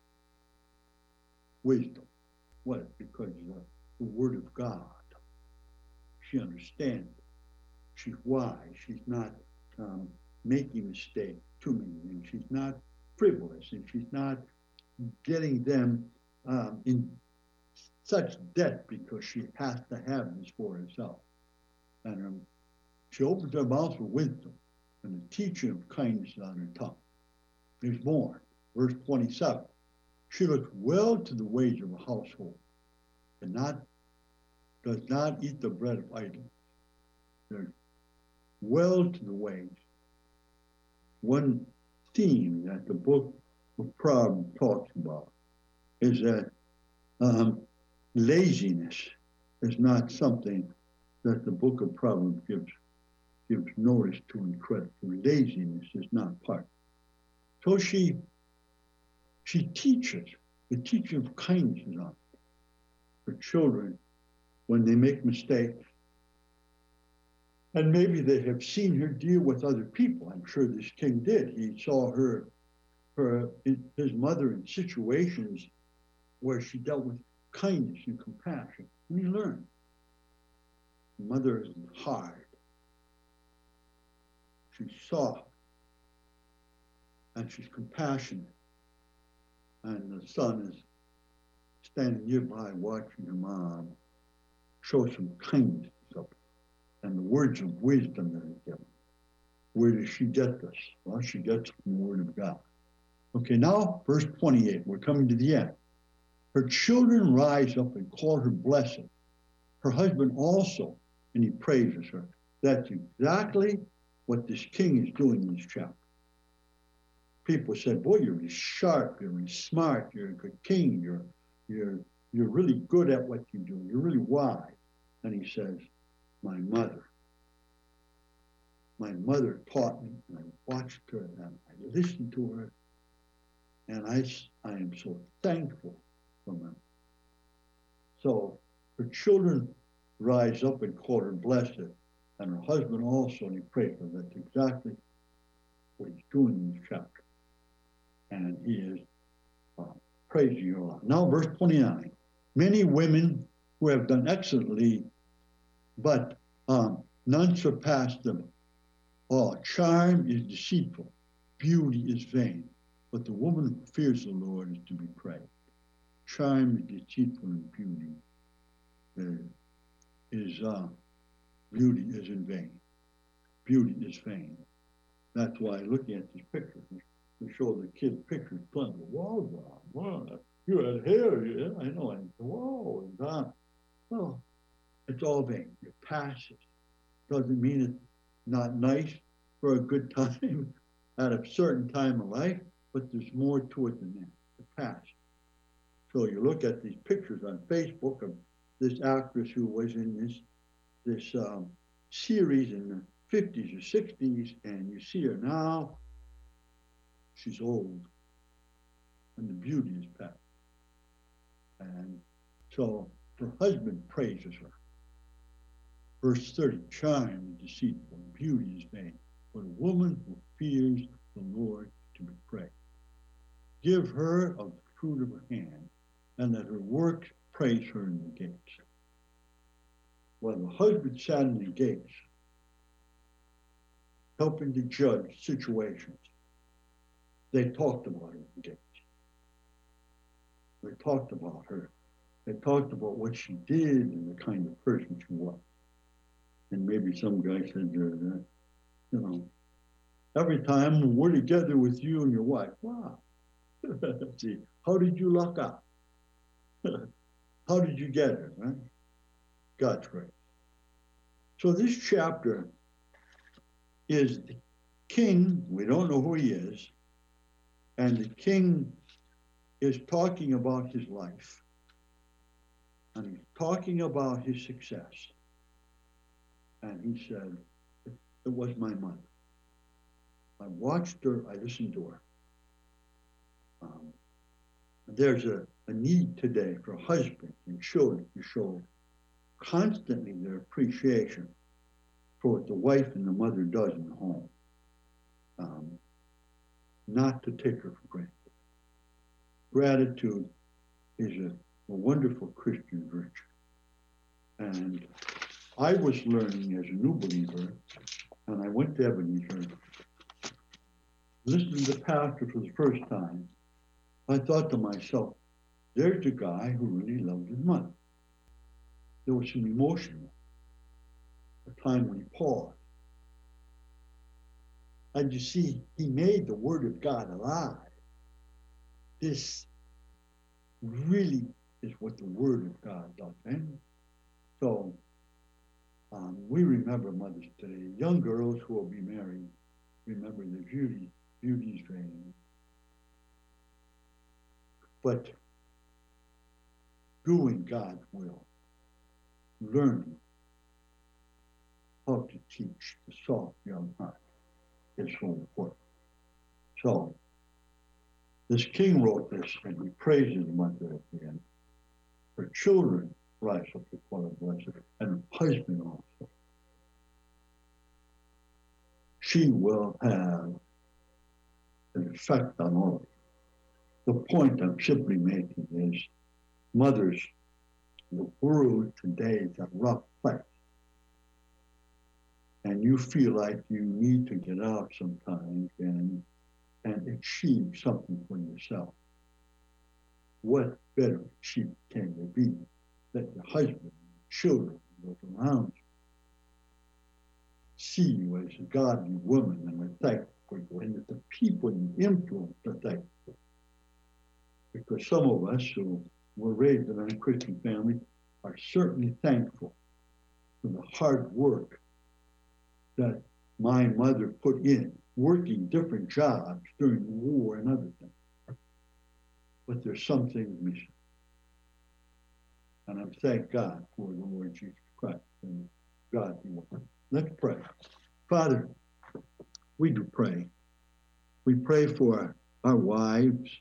Wisdom. What? Because the word of God. She understands it. She's wise. She's not making mistakes, too many things. She's not frivolous, and she's not getting them in such debt because she has to have this for herself. And she opens her mouth with wisdom, and the teaching of kindness on her tongue. There's more. Verse 27. She looks well to the ways of a household, and does not eat the bread of idleness. There's well to the ways. One theme that the book of Proverbs talks about is that laziness is not something that the book of Proverbs gives notice to and credit for. Laziness is not part. So she teaches, the teaching of kindness is on her children when they make mistakes. And maybe they have seen her deal with other people. I'm sure this king did. He saw his mother in situations where she dealt with kindness and compassion. And he learned. The mother isn't hard. She's soft. And she's compassionate. And the son is standing nearby watching her mom show some kindness up. And the words of wisdom that are given. Where does she get this? Well, she gets it from the word of God. Okay, now verse 28, we're coming to the end. Her children rise up and call her blessed. Her husband also, and he praises her. That's exactly what this king is doing in this chapter. People said, boy, you're really sharp, you're really smart, you're a good king, you're you're really good at what you do. You're really wise. And he says, my mother taught me, and I watched her, and I listened to her, and I am so thankful for her. So her children rise up and call her blessed, and her husband also, and he prayed for her. That's exactly what he's doing in this chapter. And he is praising her a lot. Now, verse 29. Many women who have done excellently, but none surpass them. Oh, charm is deceitful, beauty is vain, but the woman who fears the Lord is to be praised. Charm is deceitful, and beauty is in vain. Beauty is vain. That's why looking at these pictures, we show the kids pictures, playing, wow, you had hair, yeah, I know, and whoa, and that. Well, it's all vain. It passes. Doesn't mean it's not nice for a good time at a certain time of life, but there's more to it than that. It passes. So you look at these pictures on Facebook of this actress who was in this series in the 50s or 60s, and you see her now, she's old, and the beauty is past. And so her husband praises her. Verse 30, charm is deceitful, and beauty is vain, but a woman who fears the Lord to be praised. Give her of the fruit of her hand, and let her works praise her in the gates. While the husband sat in the gates, helping to judge situations, they talked about her in the gates. They talked about her. They talked about what she did and the kind of person she was. And maybe some guy said to her, every time we're together with you and your wife, wow. See, how did you luck out? How did you get her, right? God's grace. So this chapter is the king, we don't know who he is, and the king is talking about his life. And he's talking about his success. And he said, it was my mother. I watched her, I listened to her. There's a need today for husbands and children to show constantly their appreciation for what the wife and the mother does in the home. Not to take her for granted. Gratitude is a wonderful Christian virtue. And I was learning as a new believer, and I went to Ebenezer, listening to the pastor for the first time. I thought to myself, there's a guy who really loved his mother. There was some emotion, a time when he paused. And you see, he made the Word of God alive. This really is what the Word of God does. And so we remember mothers today. Young girls who will be married, remember the beauty's vain. But doing God's will, learning how to teach the soft young heart is so important. So this king wrote this, and he praises the mother at the end. Her children rise up to call her blessed, and her husband also. She will have an effect on all of you. The point I'm simply making is, mothers, the world today is a rough place. And you feel like you need to get out sometimes and achieve something for yourself. What better achievement can there be that your husband, children, those around you see you as a godly woman and are thankful for you, and that the people you influence are thankful for you. Because some of us who were raised in a Christian family are certainly thankful for the hard work that my mother put in, working different jobs during the war and other things. But there's some things missing. And I'm thank God for the Lord Jesus Christ and God be with him. Let's pray. Father, we do pray. We pray for our wives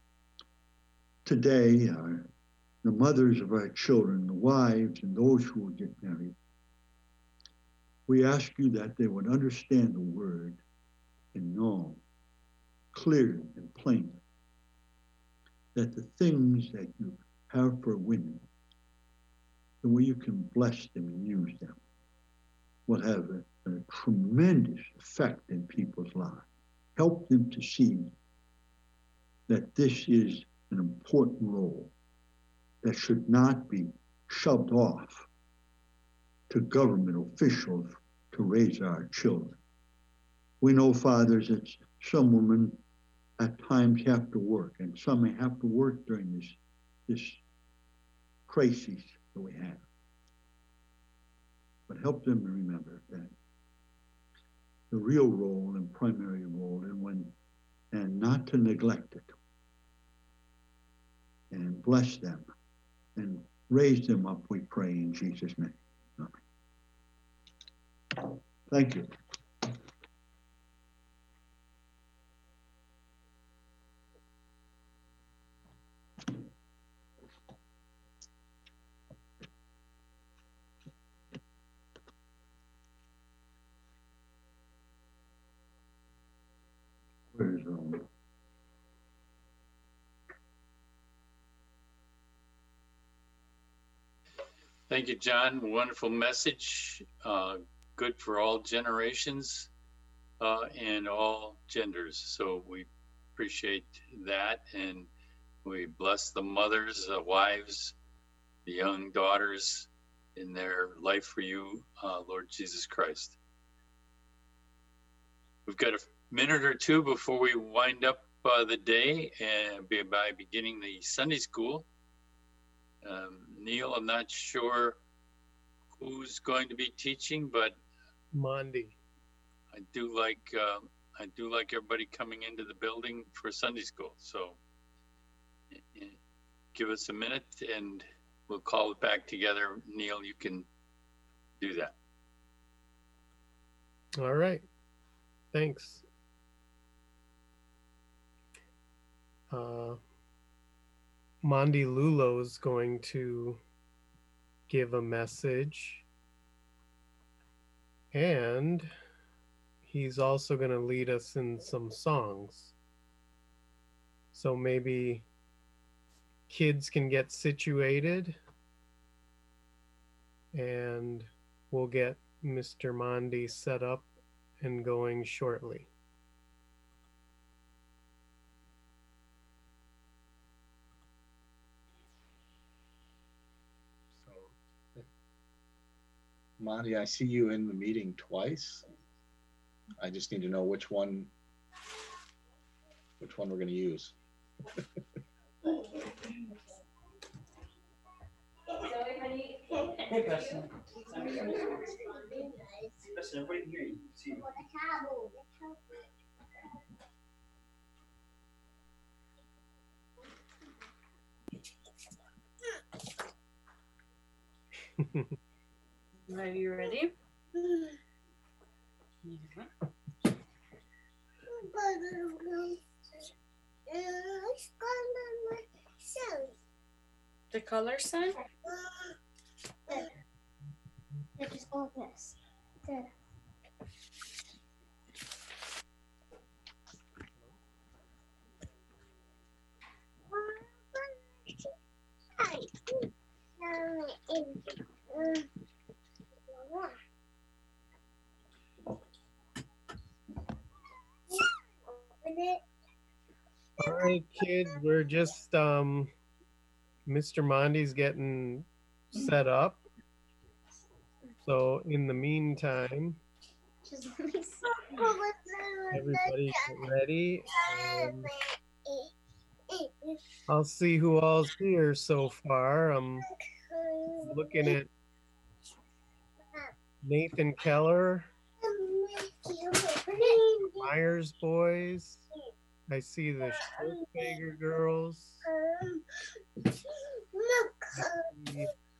today, the mothers of our children, the wives, and those who will get married. We ask you that they would understand the word and know clearly and plainly that the things that you have for women, the way you can bless them and use them, will have a tremendous effect in people's lives. Help them to see that this is an important role that should not be shoved off to government officials to raise our children. We know, fathers, that some women at times have to work, and some may have to work during this crisis that we have. But help them to remember that the real role and primary role, and not to neglect it, and bless them and raise them up, we pray in Jesus' name. Amen. Thank you. Where's Thank you, John. Wonderful message. Good for all generations and all genders. So we appreciate that. And we bless the mothers, the wives, the young daughters in their life for you, Lord Jesus Christ. We've got a minute or two before we wind up the day and by beginning the Sunday school. Neil, I'm not sure who's going to be teaching, but Mondi. I do like everybody coming into the building for Sunday school. So give us a minute and we'll call it back together. Neil, you can do that. All right. Thanks. Mondi Lulo's going to give a message, and he's also going to lead us in some songs. So maybe kids can get situated, and we'll get Mr. Mondi set up and going shortly. Monty, I see you in the meeting twice. I just need to know which one we're going to use. Hey, Preston. Preston, everybody can hear you. See you. Are you ready? The color sign? Just all this. Good. All right, kids, we're just Mr. Mondi's getting set up. So in the meantime, everybody get ready. I'll see who all's here so far. I'm looking at Nathan Keller, Myers boys. I see the Schultzberger girls. I see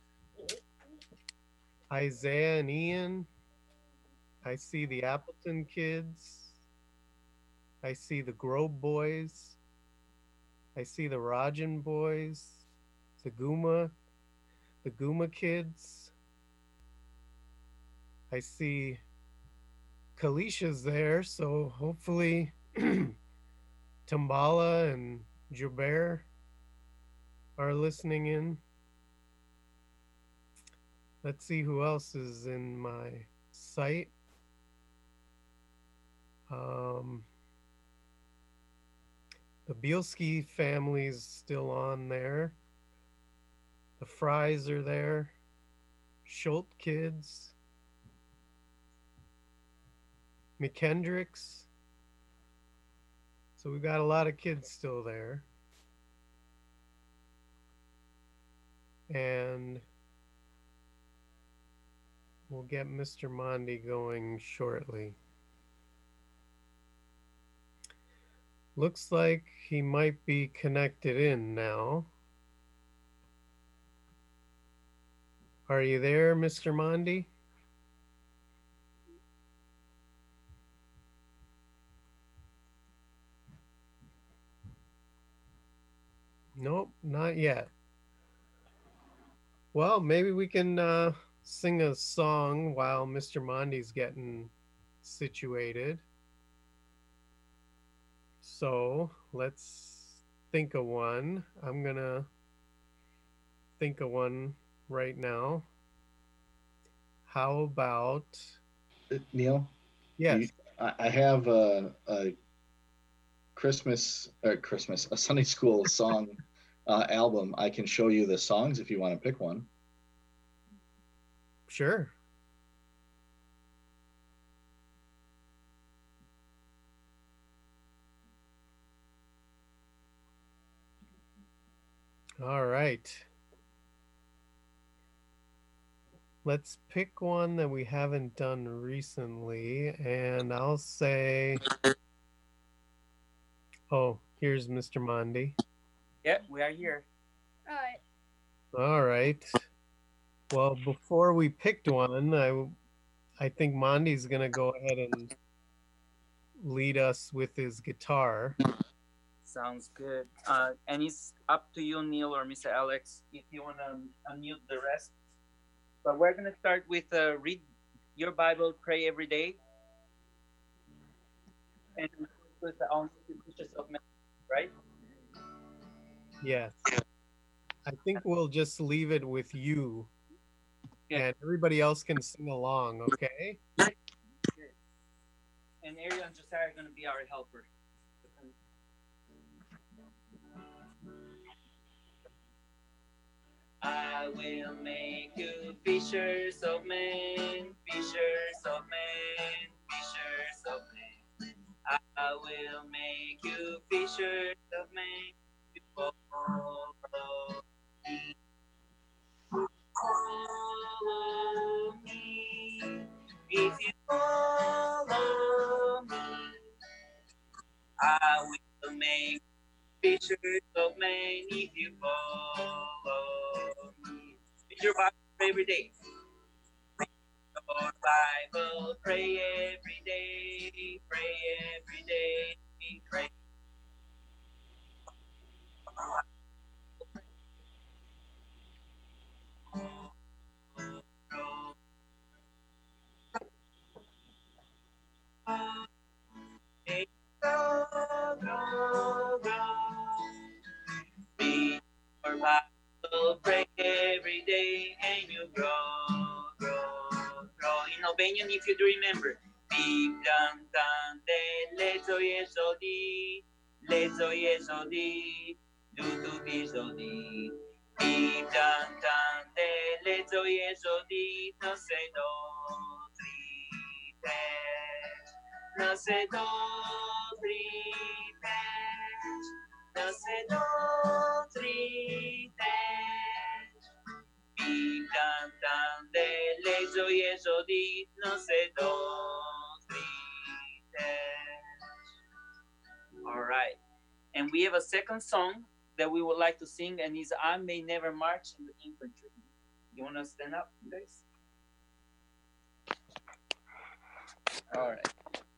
Isaiah and Ian. I see the Appleton kids. I see the Grove boys. I see the Rajan boys, the Guma kids. I see Kalisha's there, so hopefully Tambala and Jubair are listening in. Let's see who else is in my sight. The Bielski family's still on there. The Fries are there. Schultz kids. McKendricks. So we got a lot of kids still there. And we'll get Mr. Mondi going shortly. Looks like he might be connected in now. Are you there, Mr. Mondi? Nope, not yet. Well, maybe we can sing a song while Mr. Mondi's getting situated. So let's think of one. I'm gonna think of one right now. How about Neil? yes? I have a a Sunday school song album. I can show you the songs if you want to pick one. Sure. All right. Let's pick one that we haven't done recently, and I'll say, oh, here's Mr. Mondi. Yeah, we are here. All right. All right. Well, before we picked one, I think Mondi's gonna go ahead and lead us with his guitar. Sounds good. And it's up to you, Neil or Mr. Alex, if you want to unmute the rest. But we're going to start with read your Bible, pray every day. And with the own fishes of men, right? Yes. I think we'll just leave it with you. Yeah. And everybody else can sing along, okay? And Ariel and Josiah are going to be our helper. I will make you fishers of men, fishers of men, fishers of men. I will make you fishers of men. You follow me. Follow me. If you follow me, I will make fishers of men. If you follow me. Read your Bible every day. Read your Bible, pray every day. Pray every day. Pray. Read your Bible, pray every day, and you grow. In Albanian, if you do remember, Biblia lezo jesodi, dutu bisodi. Biblia lezo jesodi, no se do tripes, no se do tripes, no se do tripes. Biblia lezo jesodi, no se do tripes. All right. And we have a second song that we would like to sing, and is I May Never March in the Infantry. You want to stand up, guys? All right.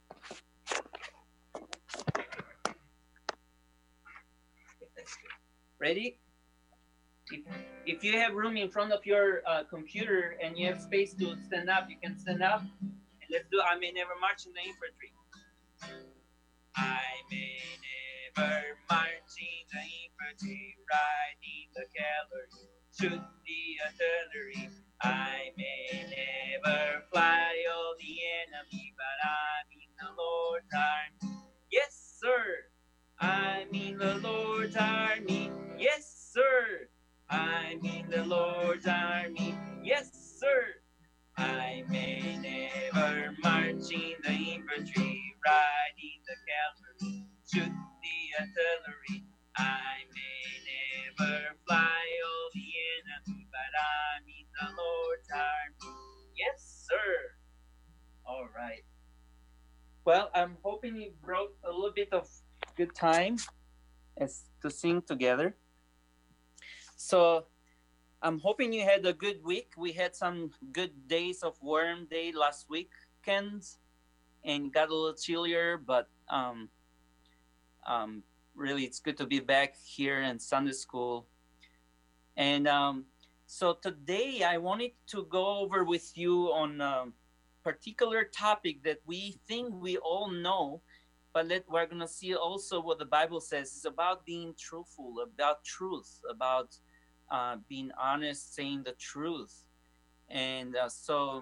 Ready? If you have room in front of your computer and you have space to stand up, you can stand up. And let's do I May Never March in the Infantry. I may never march in the infantry, ride in the cavalry, shoot the artillery. I may never fly all the enemy, but I'm in the Lord's army. Yes, sir. I'm in the Lord's army. Yes, sir. I'm in the Lord's army. Yes, sir. I may never march in the infantry, ride in the cavalry, shoot the artillery. I may never fly all the enemy, but I'm in the Lord's army. Yes, sir. All right. Well, I'm hoping you brought a little bit of good time as to sing together. So I'm hoping you had a good week. We had some good days of warm day last weekend and got a little chillier, but really it's good to be back here in Sunday school. And so today I wanted to go over with you on a particular topic that we think we all know, but we're going to see also what the Bible says. It's about being truthful, about truth, about being honest, saying the truth. And so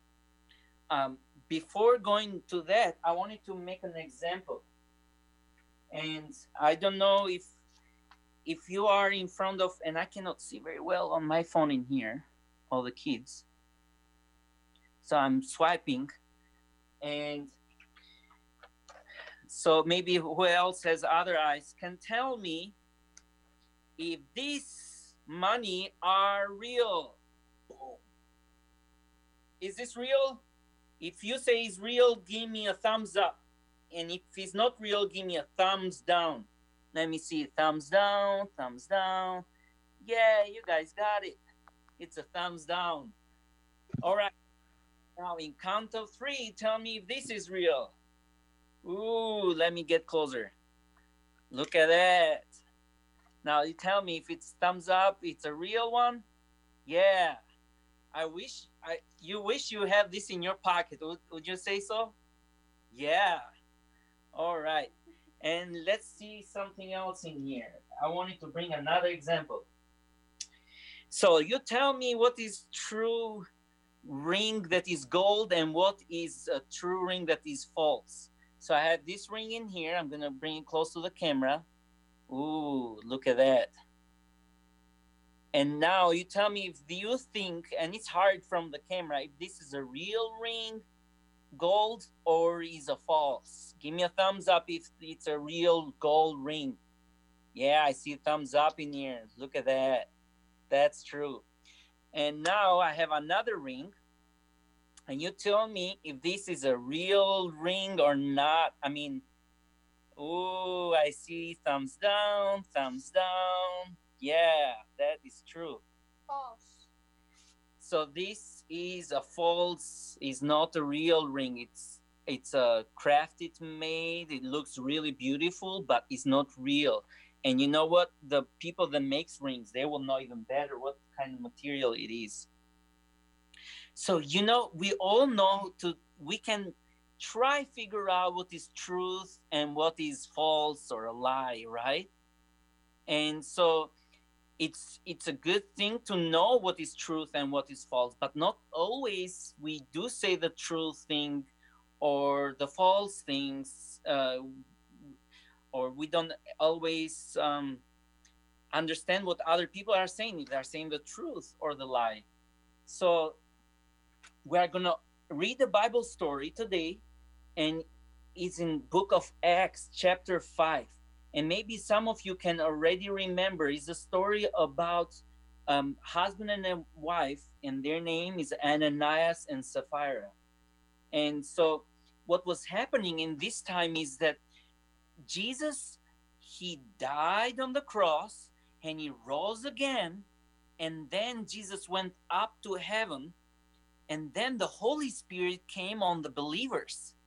before going to that, I wanted to make an example. And I don't know if you are in front of, and I cannot see very well on my phone in here, all the kids. So I'm swiping, and so maybe who else has other eyes can tell me if these money are real. Is this real? If you say it's real, give me a thumbs up. And if it's not real, give me a thumbs down. Let me see. Thumbs down, thumbs down. Yeah, you guys got it. It's a thumbs down. All right. Now, in count of 3, tell me if this is real. Ooh, let me get closer. Look at that. Now, you tell me if it's thumbs up, it's a real one. Yeah. You wish you have this in your pocket. Would you say so? Yeah. All right. And let's see something else in here. I wanted to bring another example. So you tell me what is true ring that is gold and what is a true ring that is false. So I have this ring in here. I'm going to bring it close to the camera. Ooh, look at that. And now you tell me if you think, and it's hard from the camera, if this is a real ring, gold, or is a false. Give me a thumbs up if it's a real gold ring. Yeah, I see a thumbs up in here. Look at that. That's true. And now I have another ring. And you tell me if this is a real ring or not. I mean, oh, I see thumbs down, thumbs down. Yeah, that is true. False. So this is a false, is not a real ring. It's a crafted made. It looks really beautiful, but it's not real. And you know what? The people that makes rings, they will know even better what kind of material it is. So, you know, we all know we can try figure out what is truth and what is false or a lie, right? And so it's a good thing to know what is truth and what is false, but not always we do say the truth thing or the false things, or we don't always understand what other people are saying, if they're saying the truth or the lie. So we are going to read the Bible story today, and it's in book of Acts chapter 5. And maybe some of you can already remember. It's a story about husband and a wife, and their name is Ananias and Sapphira. And so what was happening in this time is that Jesus, he died on the cross and he rose again. And then Jesus went up to heaven. And then the Holy Spirit came on the believers.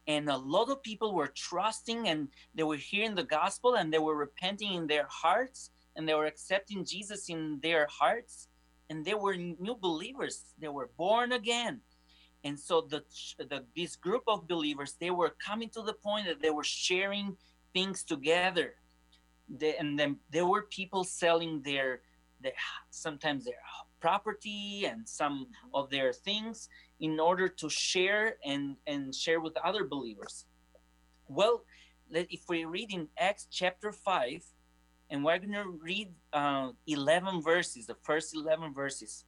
And a lot of people were trusting, and they were hearing the gospel, and they were repenting in their hearts, and they were accepting Jesus in their hearts, and they were new believers. They were born again. And so this group of believers, they were coming to the point that they were sharing things together. And then there were people selling sometimes their property and some of their things in order to share and share with other believers. Well, if we read in Acts chapter 5, and we're going to read 11 verses, the first 11 verses.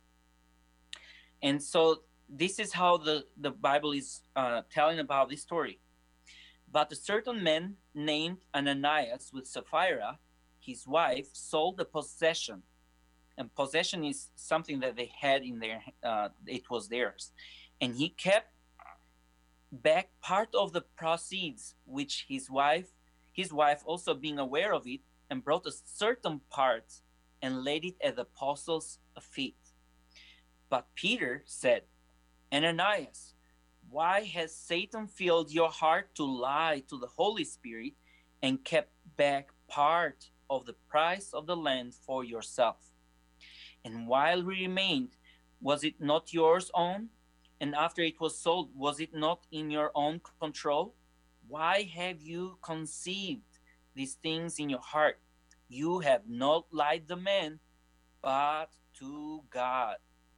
And so this is how the Bible is telling about this story. But a certain man named Ananias with Sapphira, his wife, sold a possession. And possession is something that they had in their, it was theirs. And he kept back part of the proceeds, which his wife also being aware of it, and brought a certain part and laid it at the apostles' feet. But Peter said, Ananias, why has Satan filled your heart to lie to the Holy Spirit and kept back part of the price of the land for yourself? And while we remained, was it not yours own? And after it was sold, was it not in your own control? Why have you conceived these things in your heart? You have not lied to man, but to God.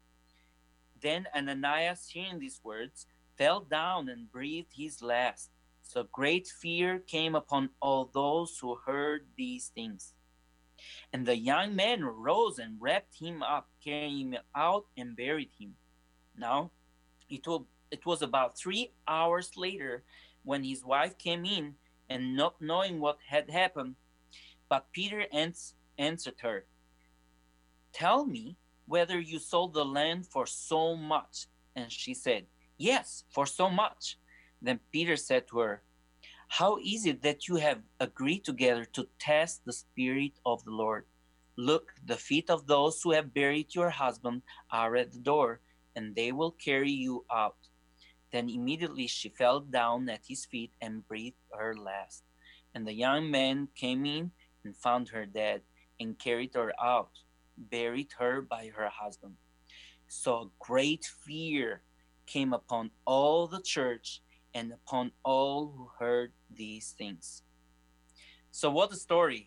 Then Ananias, hearing these words, fell down and breathed his last. So great fear came upon all those who heard these things. And the young man rose and wrapped him up, carrying him out and buried him. Now, it was about 3 hours later when his wife came in, and not knowing what had happened, but Peter answered her, tell me whether you sold the land for so much. And she said, yes, for so much. Then Peter said to her, how is it that you have agreed together to test the Spirit of the Lord? Look, the feet of those who have buried your husband are at the door, and they will carry you out. Then immediately she fell down at his feet and breathed her last. And the young man came in and found her dead, and carried her out, buried her by her husband. So great fear came upon all the church and upon all who heard these things. So what a story.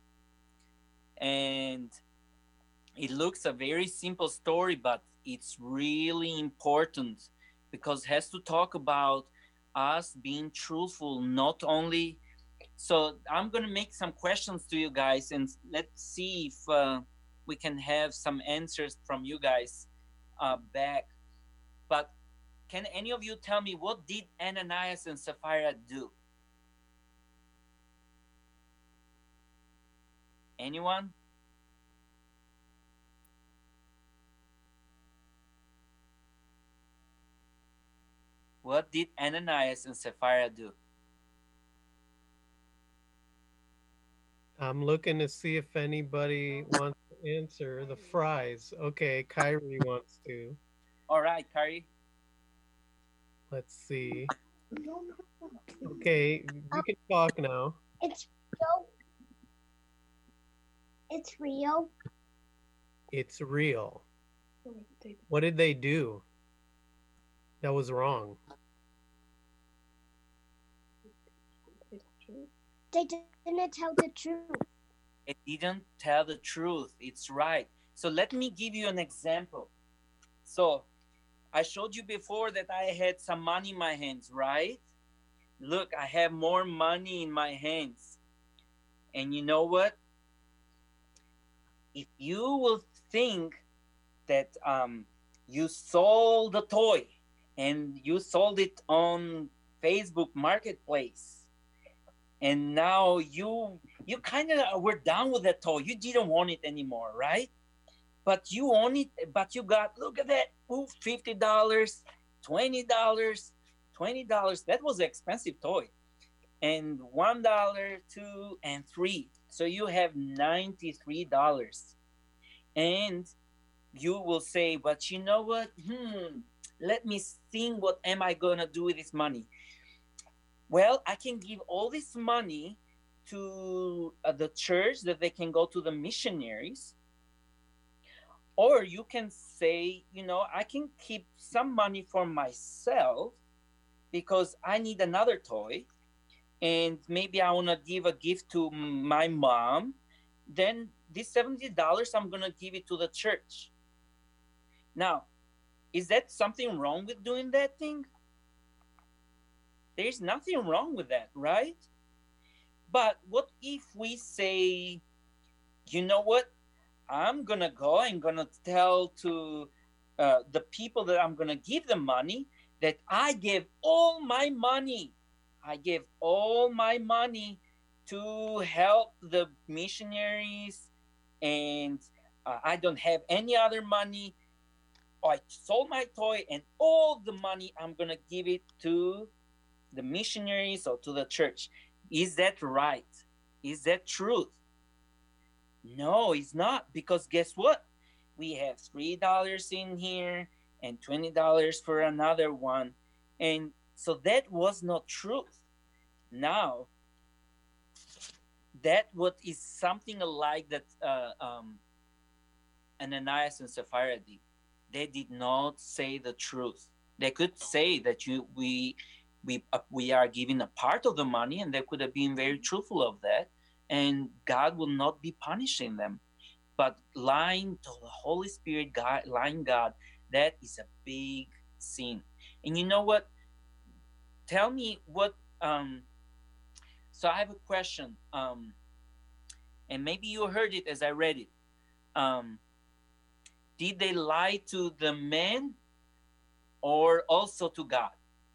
And it looks a very simple story, but it's really important because it has to talk about us being truthful, not only. So I'm going to make some questions to you guys, and let's see if we can have some answers from you guys back. But can any of you tell me, what did Ananias and Sapphira do? Anyone? What did Ananias and Sapphira do? I'm looking to see if anybody wants to answer the fries. Okay, Kyrie wants to. All right, Kyrie. Let's see. Okay, you can talk now. It's real. It's real. It's real. What did they do that was wrong? They didn't tell the truth. It didn't tell the truth. It's right. So let me give you an example. So I showed you before that I had some money in my hands, right? Look, I have more money in my hands. And you know what? If you will think that you sold the toy and you sold it on Facebook Marketplace, and now you kind of were done with that toy. You didn't want it anymore, right? But you own it, but you got, look at that, ooh, $50, $20, $20. That was an expensive toy. And $1, $2, and $3. So you have $93. And you will say, but you know what? Let me think, what am I going to do with this money? well, I can give all this money to the church that they can go to the missionaries. Or you can say, I can keep some money for myself because I need another toy. And maybe I want to give a gift to my mom. Then this $70, I'm going to give it to the church. Now, is that something wrong with doing that thing? There's nothing wrong with that, right? But what if we say, you know what? I'm going to go and going to tell to the people that I'm going to give the money that I gave all my money. I gave all my money to help the missionaries, and I don't have any other money. I sold my toy, and all the money I'm going to give it to the missionaries or to the church. Is that right? Is that truth? No, it's not, because guess what? We have $3 in here and $20 for another one. And so that was not truth. Now, that what is something like that Ananias and Sapphira did. They did not say the truth. They could say that we are giving a part of the money, and they could have been very truthful of that, and God will not be punishing them. But lying to the Holy Spirit, lying God, that is a big sin. And you know what? Tell me what. So I have a question, and maybe you heard it as I read it. Did they lie to the men or also to God?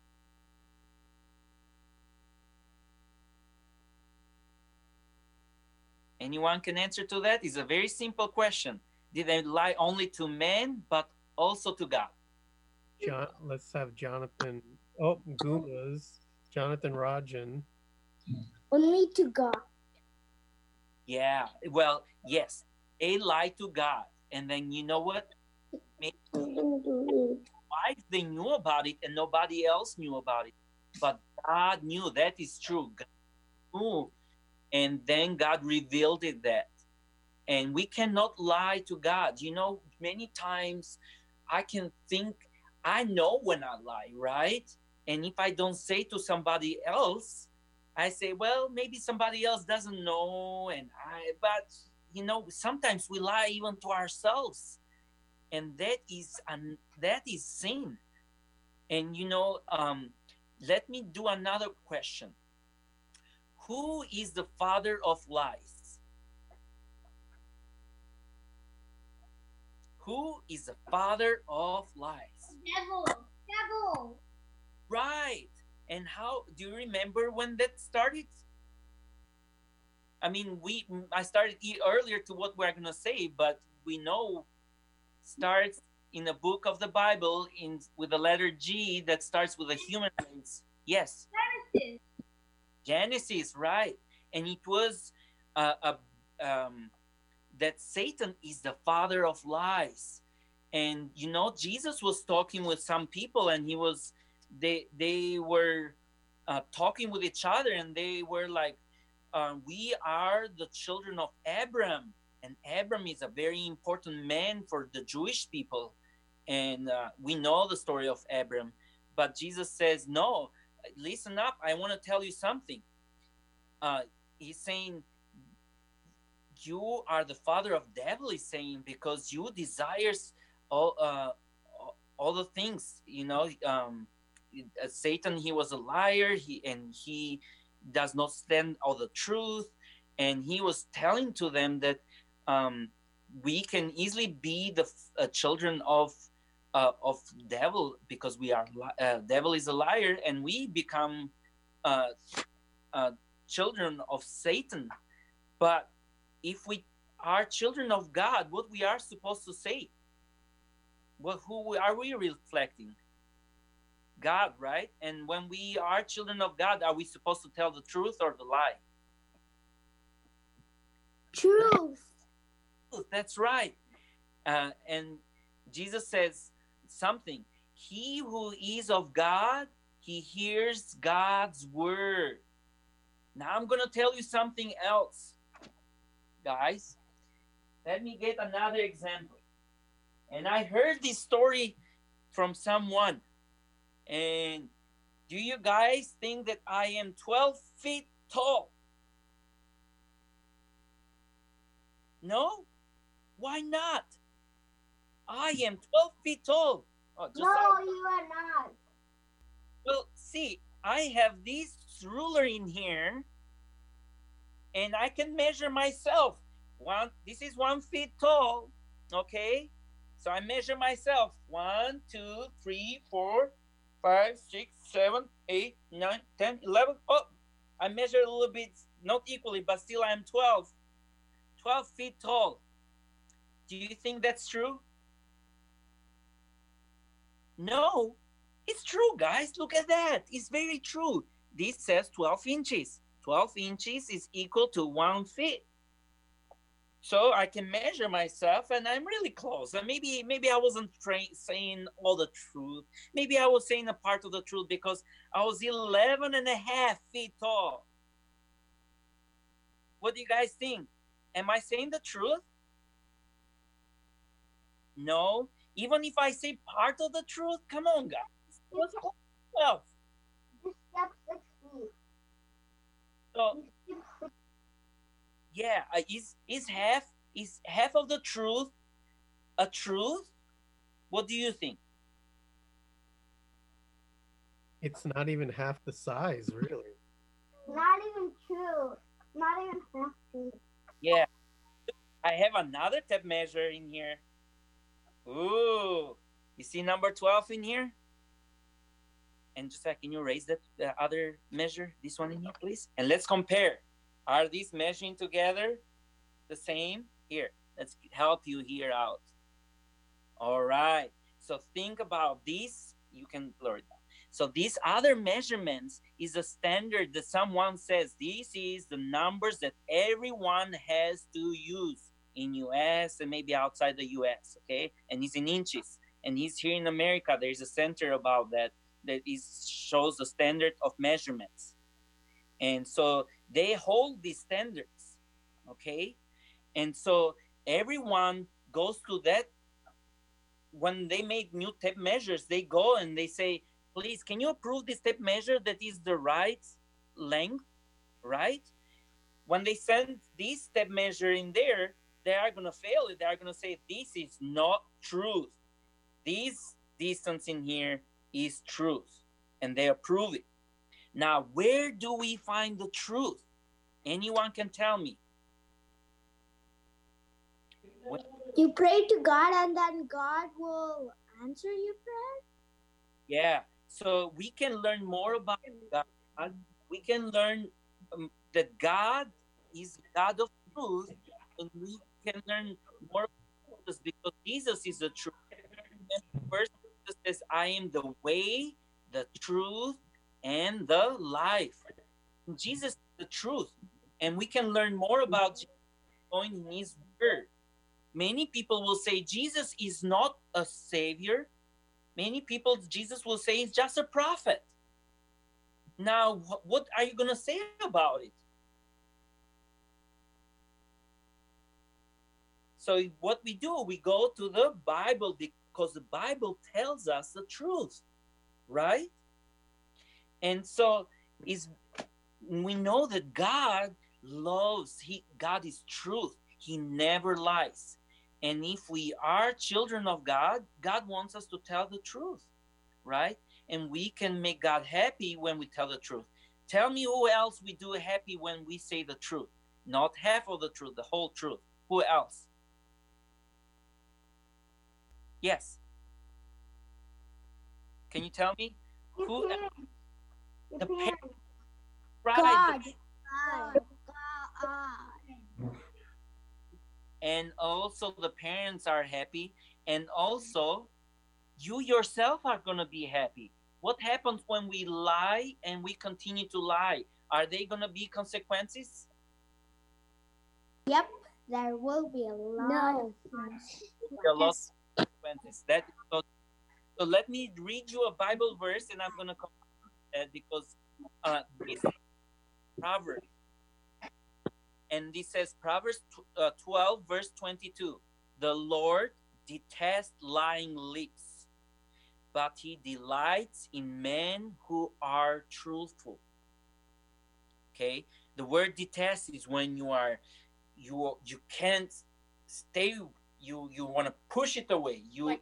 Anyone can answer to that? It's a very simple question. Did they lie only to men, but also to God? Let's have Jonathan. Oh, Gumas. Jonathan Rajan. Only to God. Yeah, well, yes, they lied to God. And then you know what? Maybe why they knew about it and nobody else knew about it. But God knew. That is true. God knew. And then God revealed it that. And we cannot lie to God. Many times I can think, I know when I lie, right? And if I don't say to somebody else, I say, well, maybe somebody else doesn't know. But sometimes we lie even to ourselves. And that is sin. And, let me do another question. Who is the father of lies? Who is the father of lies? Devil. Right. And how do you remember when that started? I mean, I started earlier to what we're gonna say, but we know starts in a book of the Bible with the letter G that starts with a human race. Yes. Genesis, right? And it was that Satan is the father of lies. And Jesus was talking with some people, and they were talking with each other, and they were like, we are the children of Abram, and Abram is a very important man for the Jewish people, and we know the story of Abram. But Jesus says, no, listen up, I want to tell you something. He's saying, you are the father of devil, he's saying, because you desires all the things, Satan, he was a liar, he does not stand on the truth, and he was telling to them that we can easily be the children of devil, because we are devil is a liar, and we become children of Satan. But if we are children of God, what we are supposed to say? Well, who are we reflecting? God, right? And when we are children of God, are we supposed to tell the truth or the lie? Truth. That's right. And Jesus says something. He who is of God, He hears God's word. Now I'm going to tell you something else, guys. Let me get another example. And I heard this story from someone. And do you guys think that I am 12 feet tall? No? Why not? I am 12 feet tall. Oh, No, you are not. Well, see, I have this ruler in here, and I can measure myself. This is 1 feet tall, okay? So I measure myself. 1, 2, 3, 4, 5, 6, 7, 8, 9, 10, 11. Oh, I measure a little bit, not equally, but still I'm 12 feet tall. Do you think that's true? No, it's true, guys. Look at that. It's very true. This says 12 inches. 12 inches is equal to 1 feet. So I can measure myself, and I'm really close. And maybe I wasn't saying all the truth. Maybe I was saying a part of the truth because I was 11 and a half feet tall. What do you guys think? Am I saying the truth? No. Even if I say part of the truth, come on, guys. What's 12? This step 6 feet. So, yeah, is half of the truth a truth? What do you think? It's not even half the size, really. Not even true. Not even half feet. Yeah. I have another tape measure in here. Ooh, you see number 12 in here? And just can you raise the other measure, this one in here, please? And let's compare. Are these measuring together the same? Here, let's help you here out. All right. So think about this. You can blur it down. So these other measurements is a standard that someone says this is the numbers that everyone has to use in US and maybe outside the US, okay? And it's in inches. And he's here in America. There's a center about that shows the standard of measurements. And so they hold these standards, okay? And so everyone goes to that. When they make new tape measures, they go and they say, please, can you approve this tape measure that is the right length, right? When they send this tape measure in there, they are going to fail it. They are going to say, this is not truth. This distance in here is truth. And they approve it. Now, where do we find the truth? Anyone can tell me. You pray to God and then God will answer your prayer? Yeah. So we can learn more about God. We can learn that God is God of truth. And we can learn more about Jesus because Jesus is the truth. And first, Jesus says, I am the way, the truth, and the life. And Jesus is the truth. And we can learn more about Jesus going in his word. Many people will say Jesus is not a savior. Many people, Jesus will say he's just a prophet. Now, what are you going to say about it? So what we do, we go to the Bible because the Bible tells us the truth, right? And so we know that God loves, God is truth. He never lies. And if we are children of God, God wants us to tell the truth, right? And we can make God happy when we tell the truth. Tell me who else we do happy when we say the truth. Not half of the truth, the whole truth. Who else? Yes. Can you tell me? Who else? The parents. Right. God. And also the parents are happy. And also you yourself are going to be happy. What happens when we lie and we continue to lie? Are there going to be consequences? Yep, there will be a lot of There are lots of consequences. So let me read you a Bible verse and I'm going to come. that because this Proverbs, and this says Proverbs 12 verse 22. The Lord detests lying lips, but he delights in men who are truthful. Okay, the word detest is when you can't stay, you want to push it away. Like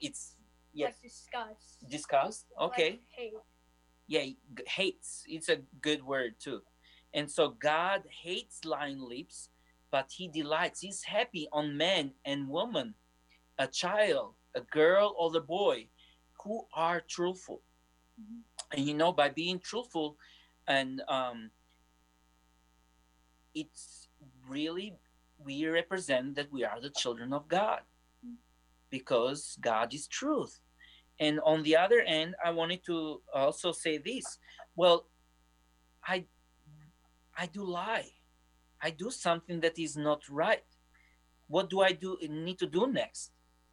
disgust. Okay. Like hate. Yeah, hates. It's a good word too. And so God hates lying lips, but he delights. He's happy on man and woman, a child, a girl, or the boy who are truthful. And by being truthful, and it's really, we represent that we are the children of God because God is truth. And on the other end, I wanted to also say this. Well, I do lie. I do something that is not right. What do I need to do next?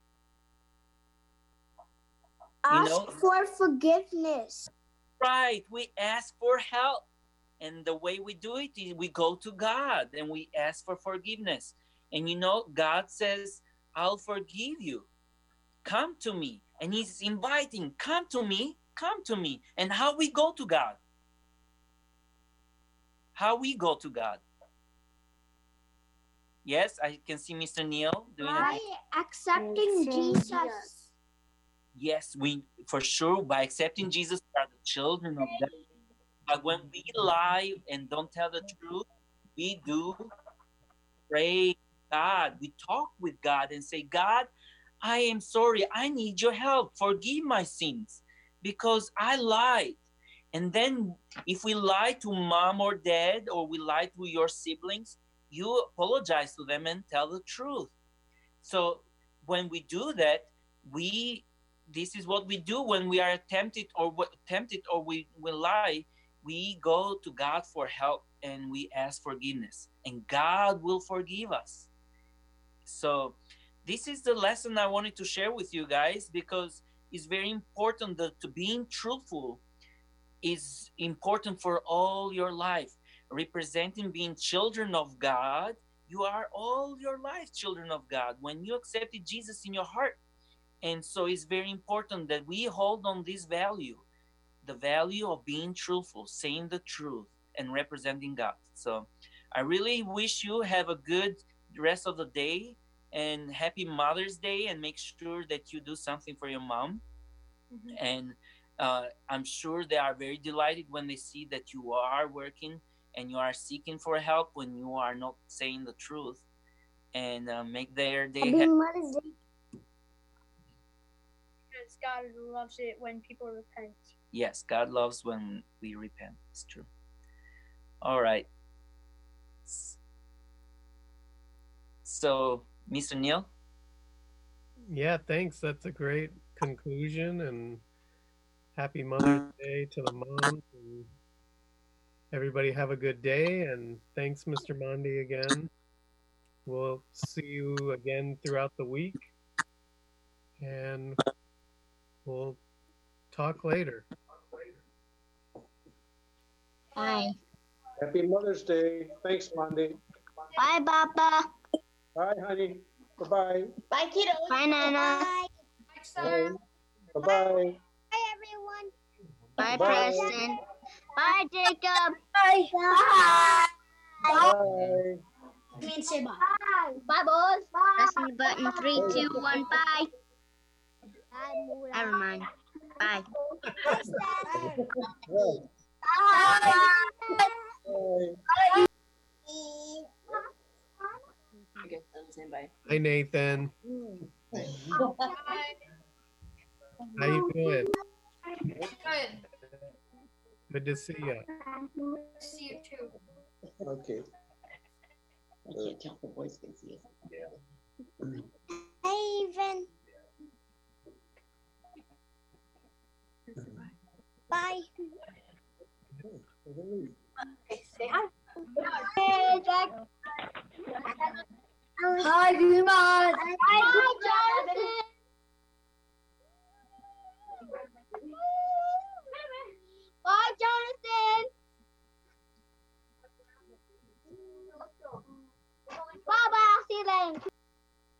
Ask for forgiveness. Right. We ask for help. And the way we do it is we go to God and we ask for forgiveness. And God says, I'll forgive you. Come to me. And he's inviting, come to me, come to me. And how we go to God? How we go to God? Yes, I can see Mr. Neil doing By accepting Jesus. Yes, for sure, by accepting Jesus, we are the children of God. But when we lie and don't tell the truth, we do pray God. We talk with God and say, God, I am sorry. I need your help. Forgive my sins because I lied. And then if we lie to mom or dad, or we lie to your siblings, you apologize to them and tell the truth. So when we do that, this is what we do when we are tempted or we lie. We go to God for help and we ask forgiveness, and God will forgive us. So this is the lesson I wanted to share with you guys, because it's very important that being truthful is important for all your life. Representing being children of God, you are all your life children of God when you accepted Jesus in your heart. And so it's very important that we hold on this value, the value of being truthful, saying the truth, and representing God. So I really wish you have a good rest of the day, and happy Mother's Day, and make sure that you do something for your mom. And I'm sure they are very delighted when they see that you are working and you are seeking for help when you are not saying the truth, and make their day happy. Because God loves it when people repent. Yes, God loves when we repent. It's true. All right. So, Mr. Neil? Yeah, thanks. That's a great conclusion, and happy Mother's Day to the moms. And everybody have a good day, and thanks, Mr. Mondi, again. We'll see you again throughout the week, and we'll talk later. Bye. Happy Mother's Day. Thanks, Mondi. Bye, Papa. Bye, honey. Bye-bye. Bye, kiddos. Bye, Nana. Bye. Bye-bye. Bye, everyone. Bye, Bye. Preston. Bye, Jacob. Bye. Bye. Bye. Say bye. Bye, boys. Pressing the button. 3, 2, 1. Bye. Never mind. Bye. Hi, Nathan. How you doing? Good. Good to see you. See you too. Okay. I can't tell if the boys can see us. Hey, Even. Bye. Okay, say hi. Hey, Jack. Hi, Gumad. Hi, Jonathan. Bye, Jonathan. you.